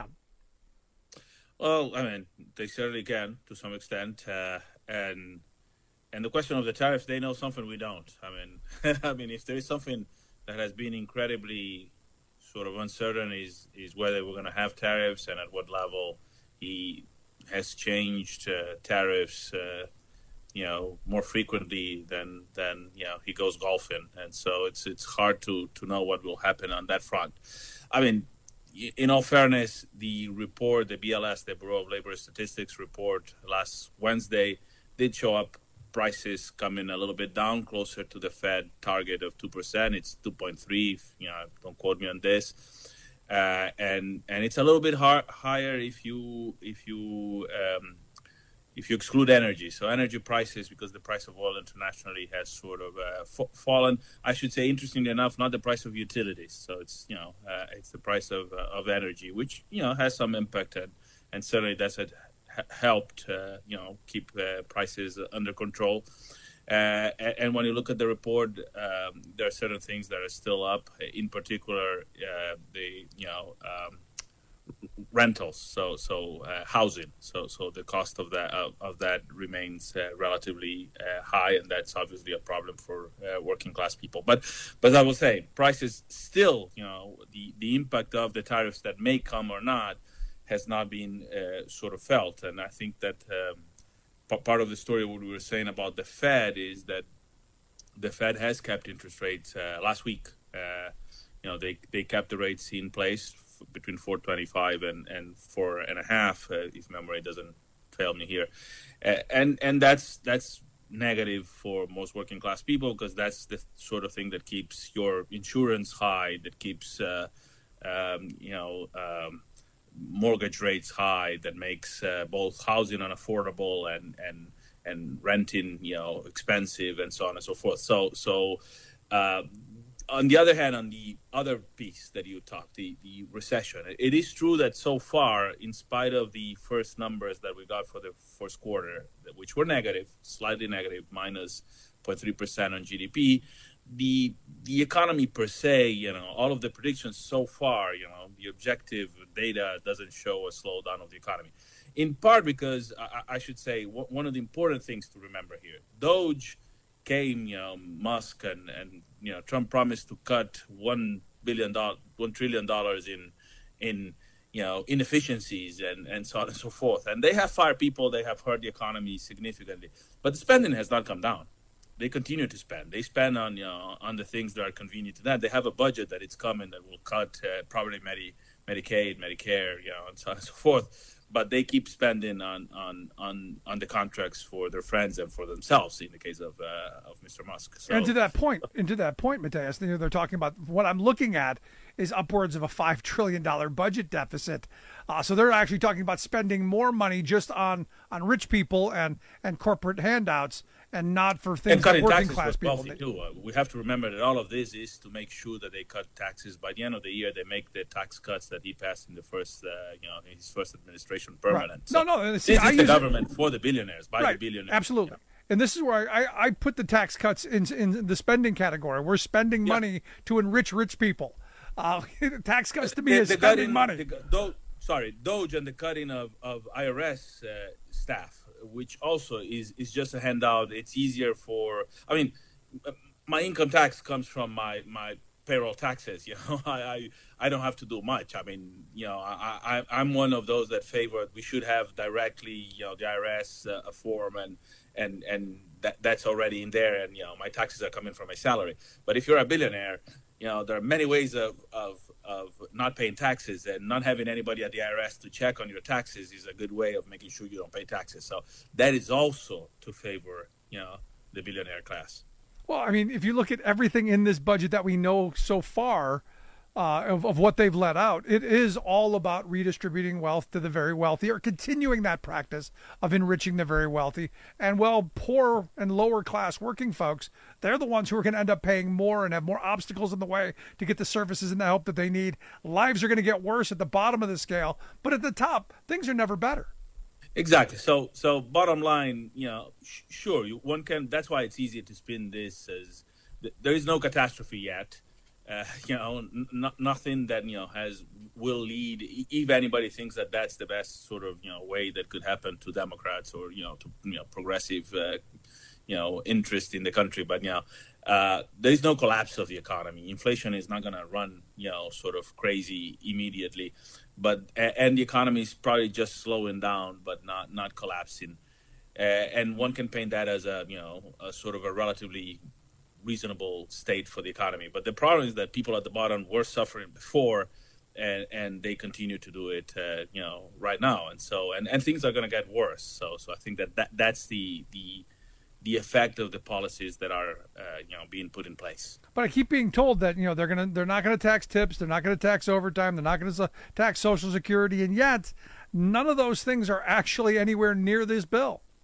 Well, I mean, they certainly can to some extent. Uh, and and the question of the tariffs, they know something we don't. I mean, I mean, if there is something that has been incredibly sort of uncertain is, is whether we're going to have tariffs and at what level. He has changed uh, tariffs, uh, you know, more frequently than than you know he goes golfing, and so it's it's hard to to know what will happen on that front. I mean, in all fairness, the report, the B L S, the Bureau of Labor Statistics report last Wednesday, did show up prices coming a little bit down, closer to the Fed target of two percent. It's two point three. You know, don't quote me on this. Uh, and and it's a little bit hard, higher if you if you um, if you exclude energy, so energy prices, because the price of oil internationally has sort of uh, f- fallen. I should say, interestingly enough, not the price of utilities. So it's you know uh, it's the price of uh, of energy, which you know has some impact, and, and certainly that's had helped uh, you know keep uh, prices under control. Uh, and when you look at the report, um, there are certain things that are still up. In particular, uh, the you know um, rentals, so so uh, housing, so so the cost of that of, of that remains uh, relatively uh, high, and that's obviously a problem for uh, working class people. But but I will say, prices still, you know, the the impact of the tariffs that may come or not has not been uh, sort of felt, and I think that. Um, Part of the story, what we were saying about the Fed, is that the Fed has kept interest rates uh, last week. Uh, you know, they they kept the rates in place f- between four twenty-five and, and four and a half, uh, if memory doesn't fail me here, uh, and and that's that's negative for most working class people, because that's the sort of thing that keeps your insurance high, that keeps uh, um, you know. Um, mortgage rates high, that makes uh, both housing unaffordable and and and renting you know expensive, and so on and so forth. So so uh, on the other hand, on the other piece that you talked, the the recession, it is true that so far, in spite of the first numbers that we got for the first quarter, which were negative, slightly negative, minus zero point three percent on G D P, the the economy per se, you know, all of the predictions so far, you know, the objective data doesn't show a slowdown of the economy. In part because, I, I should say, w- one of the important things to remember here, Doge came, you know, Musk and, and you know, Trump promised to cut one billion dollars, one trillion dollars in, in you know, inefficiencies and, and so on and so forth. And they have fired people, they have hurt the economy significantly, but the spending has not come down. They continue to spend. They spend on you know on the things that are convenient to them. They have a budget that it's coming that will cut uh, probably Medi- Medicaid, Medicare, you know, and so on and so forth. But they keep spending on on, on, on the contracts for their friends and for themselves. In the case of uh, of Mister Musk. So, and to that point, and to that point, Mateus, they're talking about what I'm looking at is upwards of a five trillion dollar budget deficit. Uh, so they're actually talking about spending more money just on on rich people and and corporate handouts, and not for things like working class people. Too. Uh, we have to remember that all of this is to make sure that they cut taxes. By the end of the year, they make the tax cuts that he passed in the first, uh, you know, in his first administration permanent. Right. So no, no. See, this I is the government it. for the billionaires, by right. the billionaires. Absolutely. You know. And this is where I, I, I put the tax cuts in in the spending category. We're spending yeah. money to enrich rich people. Uh, tax cuts to me the, is the spending cutting, money. The, Do, sorry, Doge and the cutting of, of I R S uh, staff, which also is, is just a handout. It's easier for, I mean, my income tax comes from my, my payroll taxes. You know, I, I I don't have to do much. I mean, you know, I, I I'm one of those that favor we should have directly, you know, the I R S uh, a form and and and that that's already in there, and you know, my taxes are coming from my salary. But if you're a billionaire, you know, there are many ways of, of, of not paying taxes, and not having anybody at the I R S to check on your taxes is a good way of making sure you don't pay taxes. So that is also to favor, you know, the billionaire class. Well, I mean, if you look at everything in this budget that we know so far uh, of, of what they've let out, it is all about redistributing wealth to the very wealthy, or continuing that practice of enriching the very wealthy. And, well, poor and lower class working folks, they're the ones who are going to end up paying more and have more obstacles in the way to get the services and the help that they need. Lives are going to get worse at the bottom of the scale, but at the top, things are never better. Exactly. So, so bottom line, you know, sh- sure, you, one can. That's why it's easier to spin this as th- there is no catastrophe yet. Uh, you know, n- nothing that you know has will lead. If anybody thinks that that's the best sort of you know way that could happen to Democrats or you know to you know progressive uh, you know interest in the country, but you know uh, there is no collapse of the economy. Inflation is not going to run you know sort of crazy immediately. But and the economy is probably just slowing down, but not not collapsing. Uh, and one can paint that as a you know a sort of a relatively reasonable state for the economy. But the problem is that people at the bottom were suffering before, and, and they continue to do it uh, you know right now. And so and, and things are going to get worse. So so I think that, that that's the the the effect of the policies that are uh, you know being put in place. But I keep being told that you know they're gonna they're not gonna tax tips, they're not gonna tax overtime, they're not gonna tax Social Security, and yet none of those things are actually anywhere near this bill.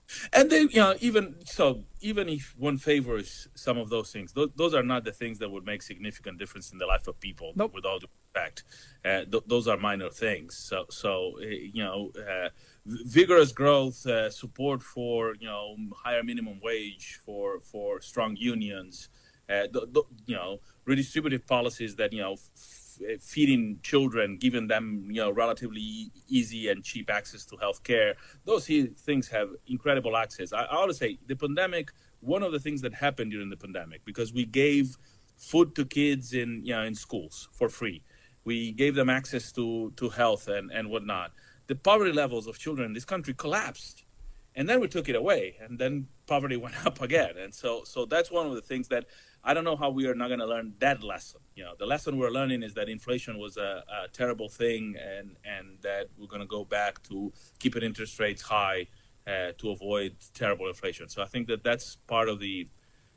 And then, you know, even so, even if one favors some of those things, those, those are not the things that would make significant difference in the life of people. Nope. With all due respect, uh, th- those are minor things. So, so uh, you know, uh, vigorous growth, uh, support for you know higher minimum wage, for for strong unions, uh, th- th- you know, redistributive policies that you know. F- feeding children, giving them, you know, relatively easy and cheap access to health care. Those things have incredible access. I, I always say the pandemic, one of the things that happened during the pandemic, because we gave food to kids in, you know, in schools for free. We gave them access to, to health and, and whatnot. The poverty levels of children in this country collapsed. And then we took it away, and then poverty went up again. And so, so that's one of the things that I don't know how we are not going to learn that lesson. You know, the lesson we're learning is that inflation was a, a terrible thing, and, and that we're going to go back to keeping interest rates high uh, to avoid terrible inflation. So I think that that's part of the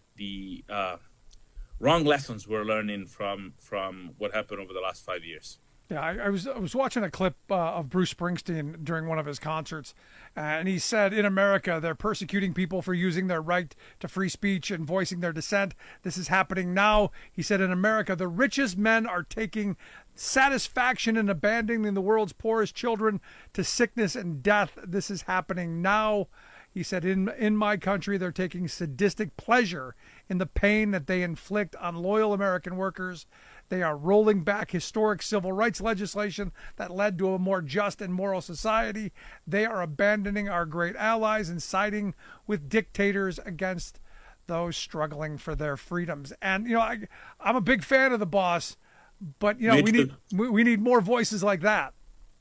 the uh, wrong lessons we're learning from from what happened over the last five years. Yeah, I, I was I was watching a clip uh, of Bruce Springsteen during one of his concerts, uh, and he said, in America, they're persecuting people for using their right to free speech and voicing their dissent. This is happening now. He said, in America, the richest men are taking satisfaction in abandoning the world's poorest children to sickness and death. This is happening now. He said, in in my country, they're taking sadistic pleasure in the pain that they inflict on loyal American workers. They are rolling back historic civil rights legislation that led to a more just and moral society. They are abandoning our great allies and siding with dictators against those struggling for their freedoms. And, you know, I, I'm a big fan of the boss, but, you know, we need, we, we need more voices like that.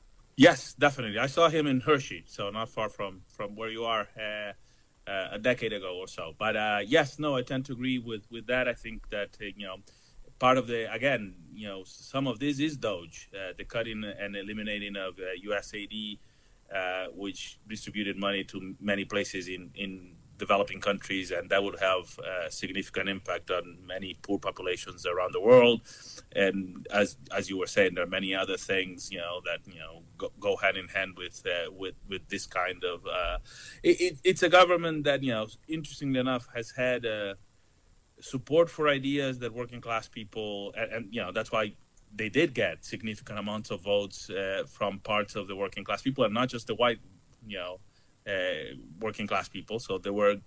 Yes, definitely. I saw him in Hershey, so not far from, from where you are uh, uh, a decade ago or so. But, uh, yes, no, I tend to agree with, with that. I think that, uh, you know, part of the, again, you know, some of this is Doge, uh, the cutting and eliminating of uh, U S A D, uh, which distributed money to many places in, in developing countries, and that would have a significant impact on many poor populations around the world. And as as you were saying, there are many other things, you know, that, you know, go, go hand in hand with uh, with with this kind of. Uh, it, it, it's a government that, you know, interestingly enough, has had a support for ideas that working class people, and, and you know that's why they did get significant amounts of votes uh, from parts of the working class people, and not just the white, you know, uh, working class people. So there were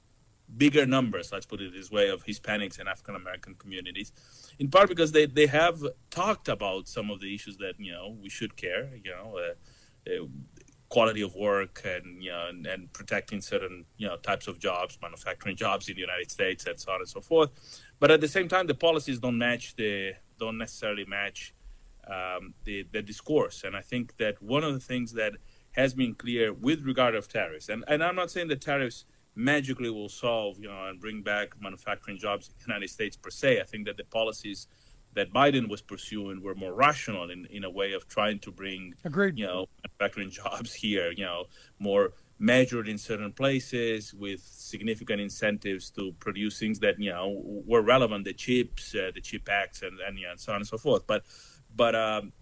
bigger numbers, let's put it this way, of Hispanics and African American communities, in part because they, they have talked about some of the issues that, you know, we should care, you know, uh, uh, quality of work, and, you know, and, and protecting certain, you know, types of jobs, manufacturing jobs in the United States, and so on and so forth. But at the same time, the policies don't match the don't necessarily match um, the the discourse. And I think that one of the things that has been clear with regard of tariffs, and, and I'm not saying that tariffs magically will solve, you know, and bring back manufacturing jobs in the United States per se. I think that the policies that Biden was pursuing were more rational in, in a way of trying to bring, Agreed. you know, manufacturing jobs here, you know, more measured in certain places with significant incentives to produce things that, you know, were relevant, the chips, uh, the chip acts, and, and, you know, and so on and so forth. But, but, um,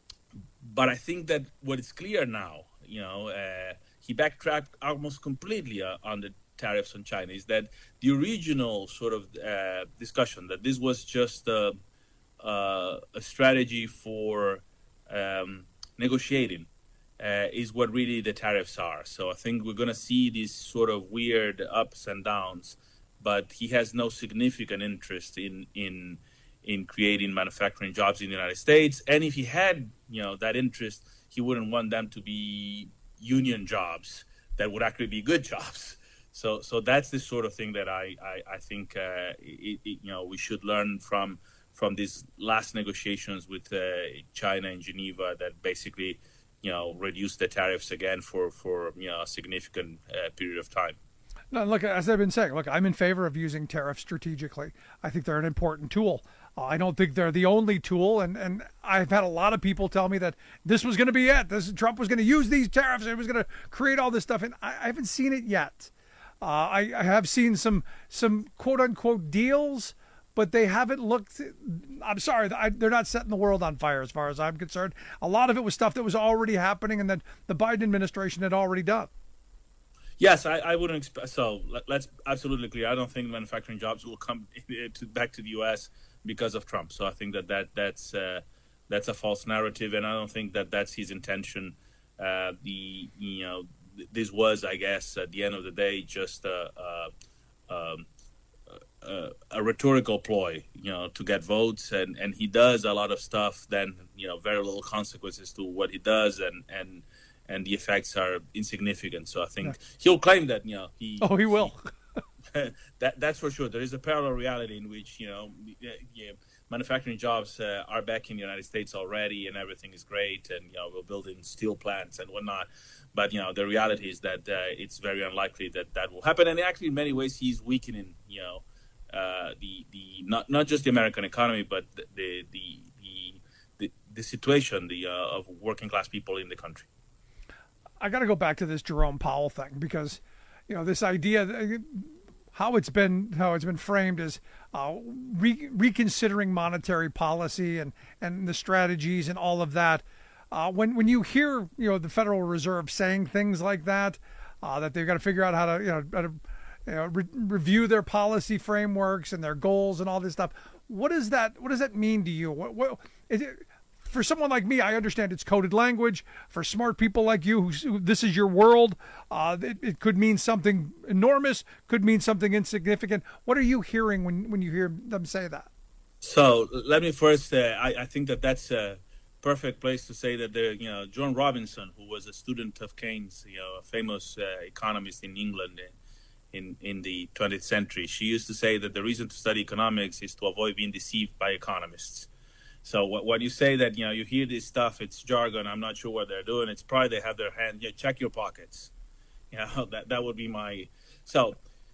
but I think that what is clear now, you know, uh, he backtracked almost completely uh, on the tariffs on China, is that the original sort of uh, discussion that this was just uh, uh, a strategy for um, negotiating uh, is what really the tariffs are. So I think we're going to see these sort of weird ups and downs, but he has no significant interest in in in creating manufacturing jobs in the United States. And if he had, you know, that interest, he wouldn't want them to be union jobs that would actually be good jobs. So, so that's the sort of thing that I, I, I think, uh, it, it, you know, we should learn from from these last negotiations with uh, China and Geneva that basically, you know, reduced the tariffs again for, for you know, a significant uh, period of time. No, look, as I've been saying, look, I'm in favor of using tariffs strategically. I think they're an important tool. Uh, I don't think they're the only tool, and, and I've had a lot of people tell me that this was going to be it. This Trump was going to use these tariffs, and it was going to create all this stuff, and I, I haven't seen it yet. Uh, I, I have seen some some quote-unquote deals, but they haven't looked, I'm sorry, I, they're not setting the world on fire as far as I'm concerned. A lot of it was stuff that was already happening and that the Biden administration had already done. Yes, I, I wouldn't expect. So let, let's absolutely clear. I don't think manufacturing jobs will come to, back to the U S because of Trump. So I think that, that that's uh, that's a false narrative, and I don't think that that's his intention. Uh, the you know this was, I guess, at the end of the day, just a, a, um, a, a rhetorical ploy, you know, to get votes, and, and he does a lot of stuff. Then you know, very little consequences to what he does, and and. and the effects are insignificant. So I think yeah. he'll claim that, you know, he... Oh, he will. He, that That's for sure. There is a parallel reality in which, you know, yeah, manufacturing jobs uh, are back in the United States already, and everything is great, and, you know, we're building steel plants and whatnot. But, you know, the reality is that uh, it's very unlikely that that will happen. And actually, in many ways, he's weakening, you know, uh, the, the not not just the American economy, but the the the, the, the situation the uh, of working-class people in the country. I got to go back to this Jerome Powell thing because, you know, this idea, how it's been how it's been framed as uh, re- reconsidering monetary policy and, and the strategies and all of that. Uh, when when you hear, you know, the Federal Reserve saying things like that, uh, that they've got to figure out how to, you know, how to, you know re- review their policy frameworks and their goals and all this stuff. What does that What does that mean to you? What, what is it? For someone like me, I understand it's coded language. For smart people like you, who, who this is your world, uh, it, it could mean something enormous, could mean something insignificant. What are you hearing when, when you hear them say that? So let me first, uh, I, I think that that's a perfect place to say that, the, you know, Joan Robinson, who was a student of Keynes, you know, a famous uh, economist in England in, in the twentieth century, she used to say that the reason to study economics is to avoid being deceived by economists. So when you say that, you know, you hear this stuff, it's jargon, I'm not sure what they're doing, it's probably they have their hand, yeah, check your pockets. You know, that, that would be my... So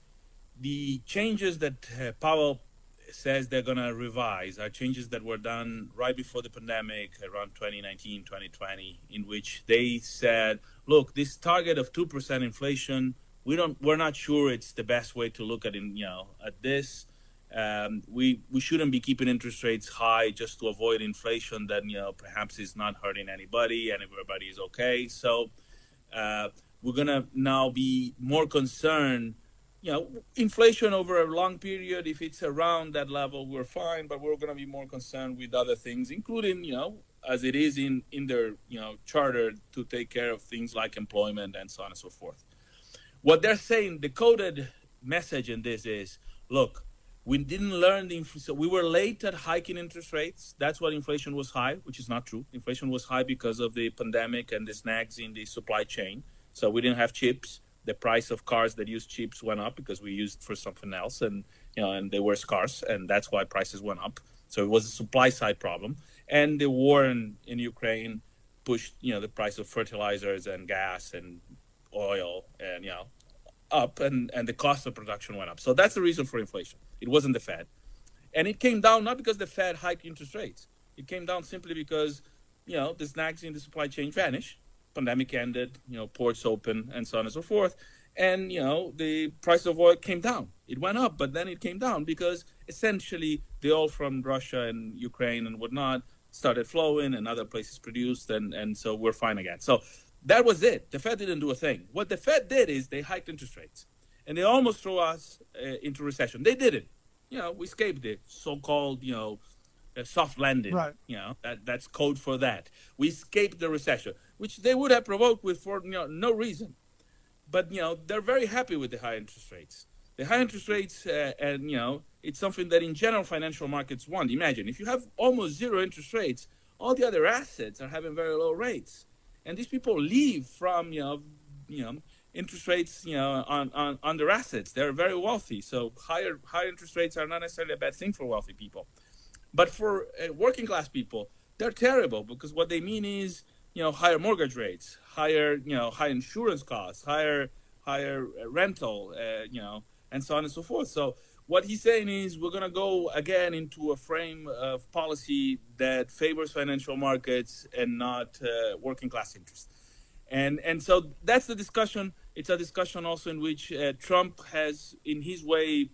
the changes that uh, Powell says they're going to revise are changes that were done right before the pandemic, around twenty nineteen, twenty twenty, in which they said, look, this target of two percent inflation, we don't, we're not sure it's the best way to look at it, you know, at this. Um, we we shouldn't be keeping interest rates high just to avoid inflation that, you know, perhaps is not hurting anybody and everybody is okay. So uh, we're going to now be more concerned, you know, inflation over a long period, if it's around that level, we're fine, but we're going to be more concerned with other things, including, you know, as it is in, in their, you know, charter to take care of things like employment and so on and so forth. What they're saying, the coded message in this is, look, we didn't learn the so we were late at hiking interest rates. That's why inflation was high, which is not true. Inflation was high because of the pandemic and the snags in the supply chain. So we didn't have chips. The price of cars that use chips went up because we used for something else, and you know, and they were scarce, and that's why prices went up. So it was a supply side problem. And the war in, in Ukraine pushed, you know, the price of fertilizers and gas and oil and, you know, up, and, and the cost of production went up. So that's the reason for inflation. It wasn't the Fed. And it came down not because the Fed hiked interest rates. It came down simply because, you know, the snags in the supply chain vanished. Pandemic ended, you know, ports open, and so on and so forth. And, you know, the price of oil came down. It went up, but then it came down because essentially the oil from Russia and Ukraine and whatnot started flowing and other places produced, and, and so we're fine again. So that was it. The Fed didn't do a thing. What the Fed did is they hiked interest rates. And they almost threw us uh, into recession. They didn't. You know, we escaped it. So-called, you know, a soft landing. Right. You know, that that's code for that. We escaped the recession, which they would have provoked with for you know no reason. But you know, they're very happy with the high interest rates. The high interest rates, uh, and you know, it's something that in general financial markets want. Imagine if you have almost zero interest rates, all the other assets are having very low rates, and these people leave from you know, you know. interest rates, you know, on, on, on their assets. They're very wealthy. So higher higher interest rates are not necessarily a bad thing for wealthy people. But for uh, working class people, they're terrible because what they mean is, you know, higher mortgage rates, higher, you know, high insurance costs, higher higher rental, uh, you know, and so on and so forth. So what he's saying is we're going to go again into a frame of policy that favors financial markets and not uh, working class interests. And and so that's the discussion. It's a discussion also in which uh, Trump has, in his way,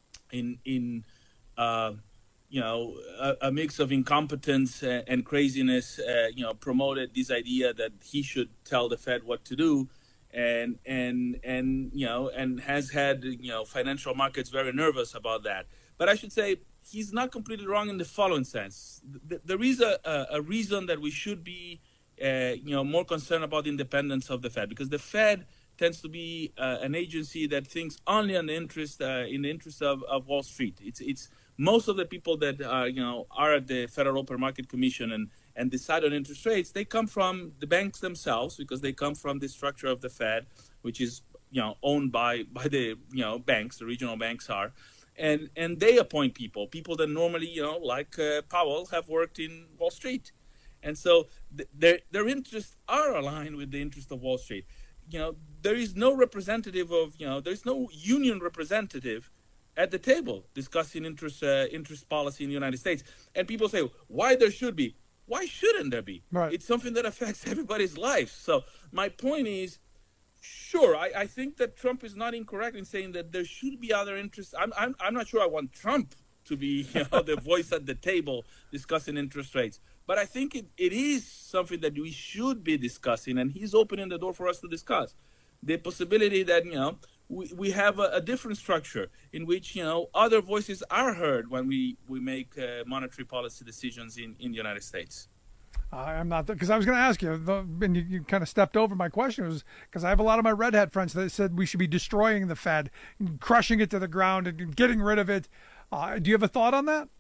in in uh, you know a, a mix of incompetence uh, and craziness, uh, you know, promoted this idea that he should tell the Fed what to do, and and and you know, and has had you know financial markets very nervous about that. But I should say he's not completely wrong in the following sense. There is a, a reason that we should be uh, you know more concerned about the independence of the Fed, because the Fed tends to be uh, an agency that thinks only on the interest uh, in the interest of, of Wall Street. It's it's most of the people that uh, you know are at the Federal Open Market Commission and and decide on interest rates, they come from the banks themselves, because they come from the structure of the Fed, which is you know owned by by the you know banks, the regional banks are. And and they appoint people, people that normally, you know, like uh, Powell, have worked in Wall Street. And so th- their their interests are aligned with the interest of Wall Street. You know, there is no representative of, you know, there's no union representative at the table discussing interest uh, interest policy in the United States. And people say, why there should be? Why shouldn't there be? Right. It's something that affects everybody's life. So my point is, sure, I, I think that Trump is not incorrect in saying that there should be other interests. I'm I'm, I'm not sure I want Trump to be you know, the voice at the table discussing interest rates. But I think it, it is something that we should be discussing, and he's opening the door for us to discuss. The possibility that, you know, we, we have a, a different structure in which, you know, other voices are heard when we, we make uh, monetary policy decisions in, in the United States. I'm not, because I was going to ask you, the, and you, you kind of stepped over my question, was because I have a lot of my red hat friends that said we should be destroying the Fed, crushing it to the ground and getting rid of it. Uh, do you have a thought on that?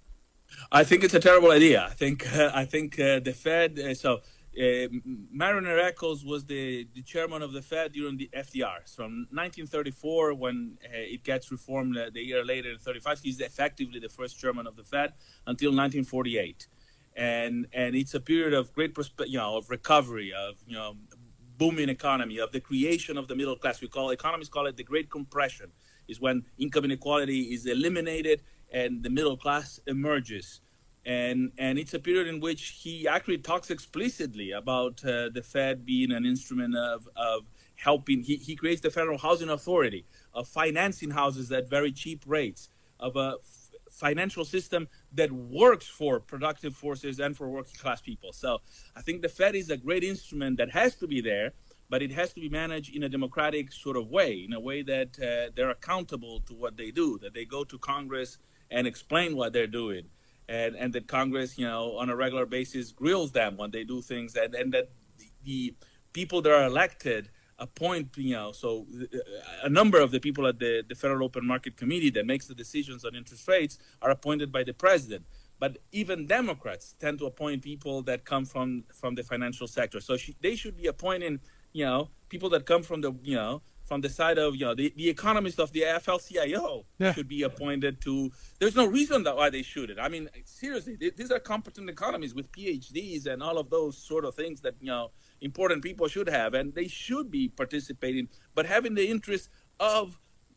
I think it's a terrible idea. I think uh, I think uh, the Fed. Uh, so uh, Mariner Eccles was the, the chairman of the Fed during the F D R. So from nineteen thirty-four, when uh, it gets reformed uh, the year later in thirty-five, he's effectively the first chairman of the Fed until nineteen forty-eight. And and it's a period of great prospe- you know, of recovery, of you know, booming economy, of the creation of the middle class. We call economists call it the Great Compression. Is when income inequality is eliminated and the middle class emerges. And and it's a period in which he actually talks explicitly about uh, the Fed being an instrument of, of helping. He, he creates the Federal Housing Authority, of financing houses at very cheap rates, of a f- financial system that works for productive forces and for working class people. So I think the Fed is a great instrument that has to be there, but it has to be managed in a democratic sort of way, in a way that uh, they're accountable to what they do, that they go to Congress and explain what they're doing, and, and that Congress, you know, on a regular basis grills them when they do things, and, and that the, the people that are elected appoint, you know, so a number of the people at the, the Federal Open Market Committee that makes the decisions on interest rates are appointed by the president. But even Democrats tend to appoint people that come from, from the financial sector. So she, they should be appointing, you know, people that come from the, you know, from the side of, you know, the, the economists of the A F L C I O yeah. should be appointed to. There's no reason that why they shouldn't. I mean, seriously, they, these are competent economists with P H Ds and all of those sort of things that, you know, important people should have, and they should be participating, but having the interest of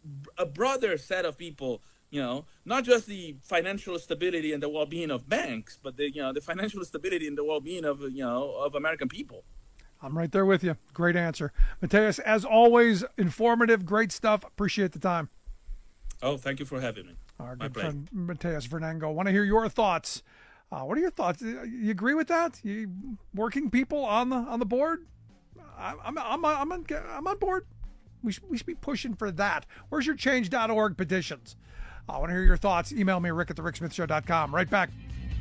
a broader set of people, you know, not just the financial stability and the well-being of banks, but the, you know, the financial stability and the well-being of, you know, of American people. I'm right there with you. Great answer. Mateus, as always, informative, great stuff. Appreciate the time. Oh, thank you for having me. Our good friend Mateus Vernengo. Want to hear your thoughts. Uh, what are your thoughts? You agree with that? You working people on the on the board? I, I'm I'm I'm on I'm on board. We should, we should be pushing for that. Where's your change dot org petitions? I want to hear your thoughts. Email me, Rick at the rick smith show dot com. Right back.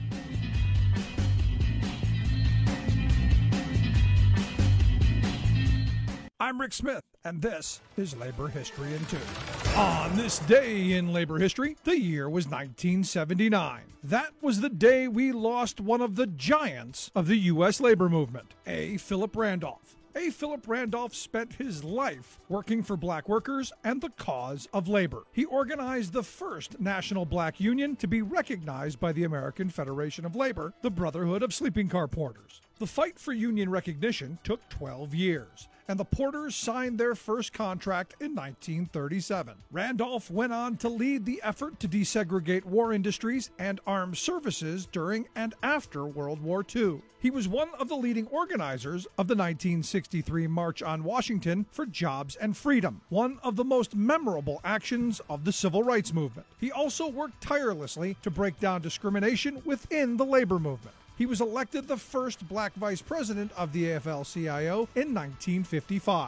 I'm Rick Smith, and this is Labor History in Two. On this day in labor history, the year was nineteen seventy-nine. That was the day we lost one of the giants of the U S labor movement, A. Philip Randolph. A. Philip Randolph spent his life working for black workers and the cause of labor. He organized the first national black union to be recognized by the American Federation of Labor, the Brotherhood of Sleeping Car Porters. The fight for union recognition took twelve years. And the Porters signed their first contract in nineteen thirty-seven. Randolph went on to lead the effort to desegregate war industries and armed services during and after World War Two. He was one of the leading organizers of the nineteen sixty-three March on Washington for Jobs and Freedom, one of the most memorable actions of the Civil Rights Movement. He also worked tirelessly to break down discrimination within the labor movement. He was elected the first black vice president of the A F L C I O in nineteen fifty-five.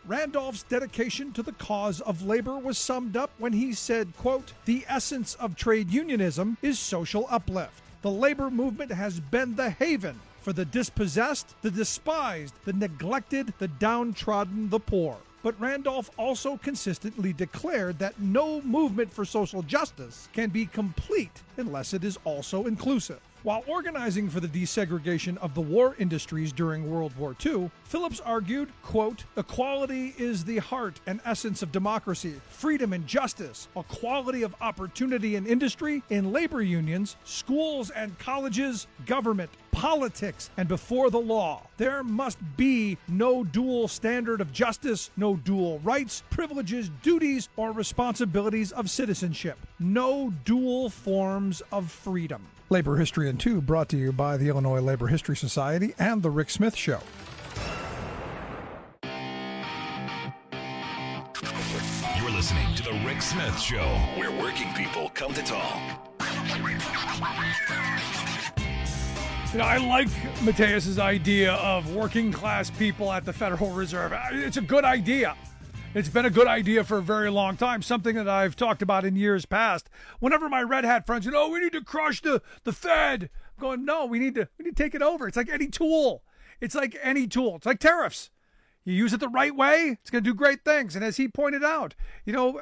Randolph's dedication to the cause of labor was summed up when he said, quote, "The essence of trade unionism is social uplift. The labor movement has been the haven for the dispossessed, the despised, the neglected, the downtrodden, the poor." But Randolph also consistently declared that no movement for social justice can be complete unless it is also inclusive. While organizing for the desegregation of the war industries during World War Two, Phillips argued, quote, "Equality is the heart and essence of democracy, freedom and justice, equality of opportunity in industry, in labor unions, schools and colleges, government, politics, and before the law. There must be no dual standard of justice, no dual rights, privileges, duties, or responsibilities of citizenship, no dual forms of freedom." Labor History in Two, brought to you by the Illinois Labor History Society and The Rick Smith Show. You're listening to The Rick Smith Show, where working people come to talk. You know, I like Mateus's idea of working class people at the Federal Reserve. It's a good idea. It's been a good idea for a very long time, something that I've talked about in years past. Whenever my red hat friends, you know, we need to crush the, the Fed. I'm going, no, we need to we need to take it over. It's like any tool. It's like any tool. It's like tariffs. You use it the right way, it's going to do great things. And as he pointed out, you know,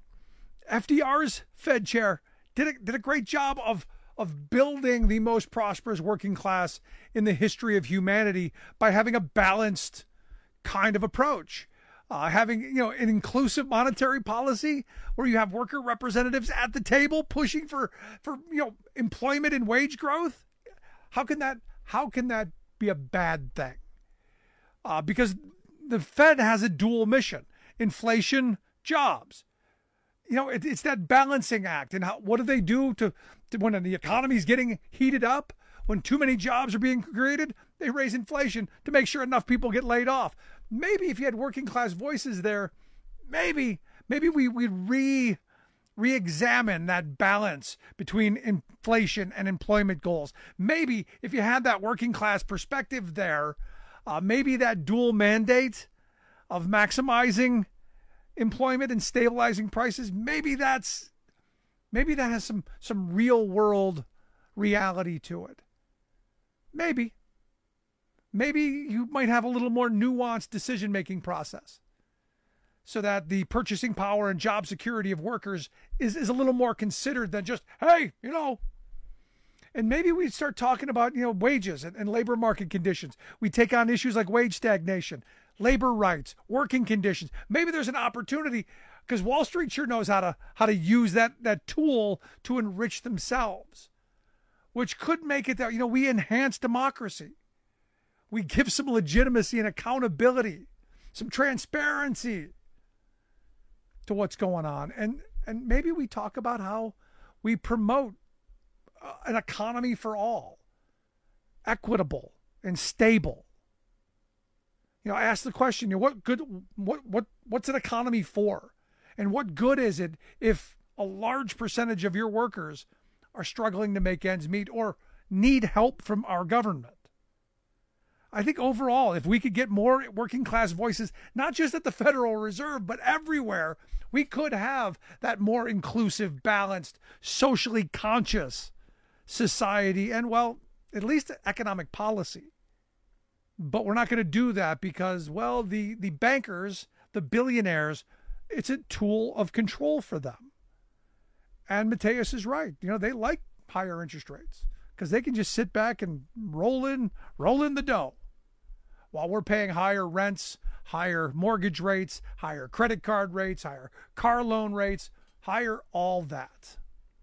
F D R's Fed chair did a, did a great job of of building the most prosperous working class in the history of humanity by having a balanced kind of approach. Uh, having, you know, an inclusive monetary policy where you have worker representatives at the table pushing for, for, you know, employment and wage growth. How can that, how can that be a bad thing? Uh, because the Fed has a dual mission: inflation, jobs. You know, it, it's that balancing act. And how, what do they do to, to when the economy is getting heated up, when too many jobs are being created? They raise inflation to make sure enough people get laid off. Maybe if you had working class voices there, maybe maybe we we re re-examine that balance between inflation and employment goals. Maybe if you had that working class perspective there, uh, maybe that dual mandate of maximizing employment and stabilizing prices, maybe that's maybe that has some some real world reality to it. Maybe. Maybe you might have a little more nuanced decision-making process so that the purchasing power and job security of workers is, is a little more considered than just, hey, you know. And maybe we start talking about, you know, wages and, and labor market conditions. We take on issues like wage stagnation, labor rights, working conditions. Maybe there's an opportunity because Wall Street sure knows how to how to use that, that tool to enrich themselves, which could make it that, you know, we enhance democracy. We give some legitimacy and accountability, some transparency to what's going on. And, and maybe we talk about how we promote uh, an economy for all, equitable and stable. You know, I ask the question, you know, what good, what, what, what's an economy for? And what good is it if a large percentage of your workers are struggling to make ends meet or need help from our government? I think overall, if we could get more working class voices, not just at the Federal Reserve, but everywhere, we could have that more inclusive, balanced, socially conscious society and, well, at least economic policy. But we're not going to do that because, well, the, the bankers, the billionaires, it's a tool of control for them. And Mateus is right. You know, they like higher interest rates because they can just sit back and roll in, roll in the dough. While we're paying higher rents, higher mortgage rates, higher credit card rates, higher car loan rates, higher all that.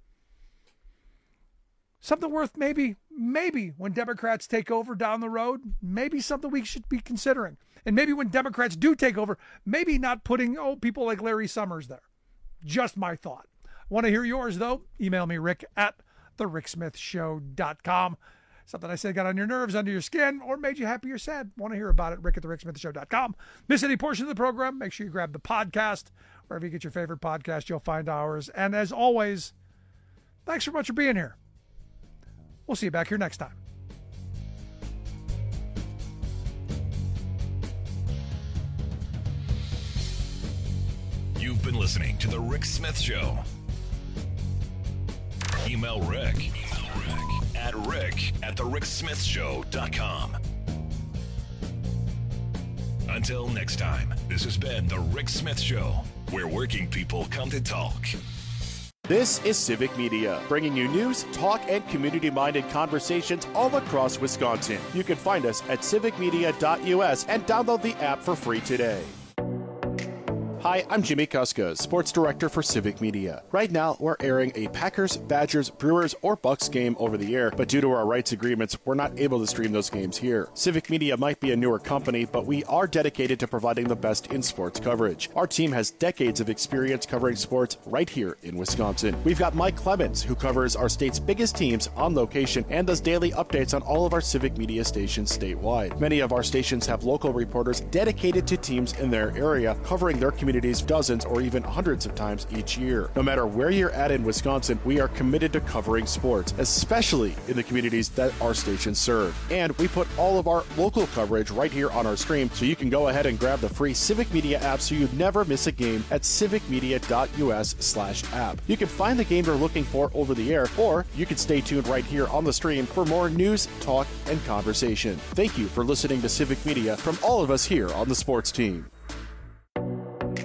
Something worth maybe, maybe when Democrats take over down the road, maybe something we should be considering. And maybe when Democrats do take over, maybe not putting oh people like Larry Summers there. Just my thought. Want to hear yours, though? Email me, Rick at the rick smith show dot com. Something I said got on your nerves, under your skin, or made you happy or sad. Want to hear about it, Rick at the rick smith show dot com. Miss any portion of the program, make sure you grab the podcast. Wherever you get your favorite podcast, you'll find ours. And as always, thanks so much for being here. We'll see you back here next time. You've been listening to The Rick Smith Show. Email Rick, Email Rick at rick at the rick smith show dot com. Until next time, this has been The Rick Smith Show, where working people come to talk. This is Civic Media, bringing you news, talk, and community-minded conversations all across Wisconsin. You can find us at civic media dot u s and download the app for free today. Hi, I'm Jimmy Kuska, Sports Director for Civic Media. Right now, we're airing a Packers, Badgers, Brewers, or Bucks game over the air, but due to our rights agreements, we're not able to stream those games here. Civic Media might be a newer company, but we are dedicated to providing the best in sports coverage. Our team has decades of experience covering sports right here in Wisconsin. We've got Mike Clemens, who covers our state's biggest teams on location and does daily updates on all of our Civic Media stations statewide. Many of our stations have local reporters dedicated to teams in their area, covering their community dozens or even hundreds of times each year. No matter where you're at in Wisconsin, we are committed to covering sports, especially in the communities that our stations serve. And we put all of our local coverage right here on our stream, so you can go ahead and grab the free Civic Media app so you never miss a game at civic media dot u s slash app. You can find the game you're looking for over the air, or you can stay tuned right here on the stream for more news, talk, and conversation. Thank you for listening to Civic Media from all of us here on the sports team.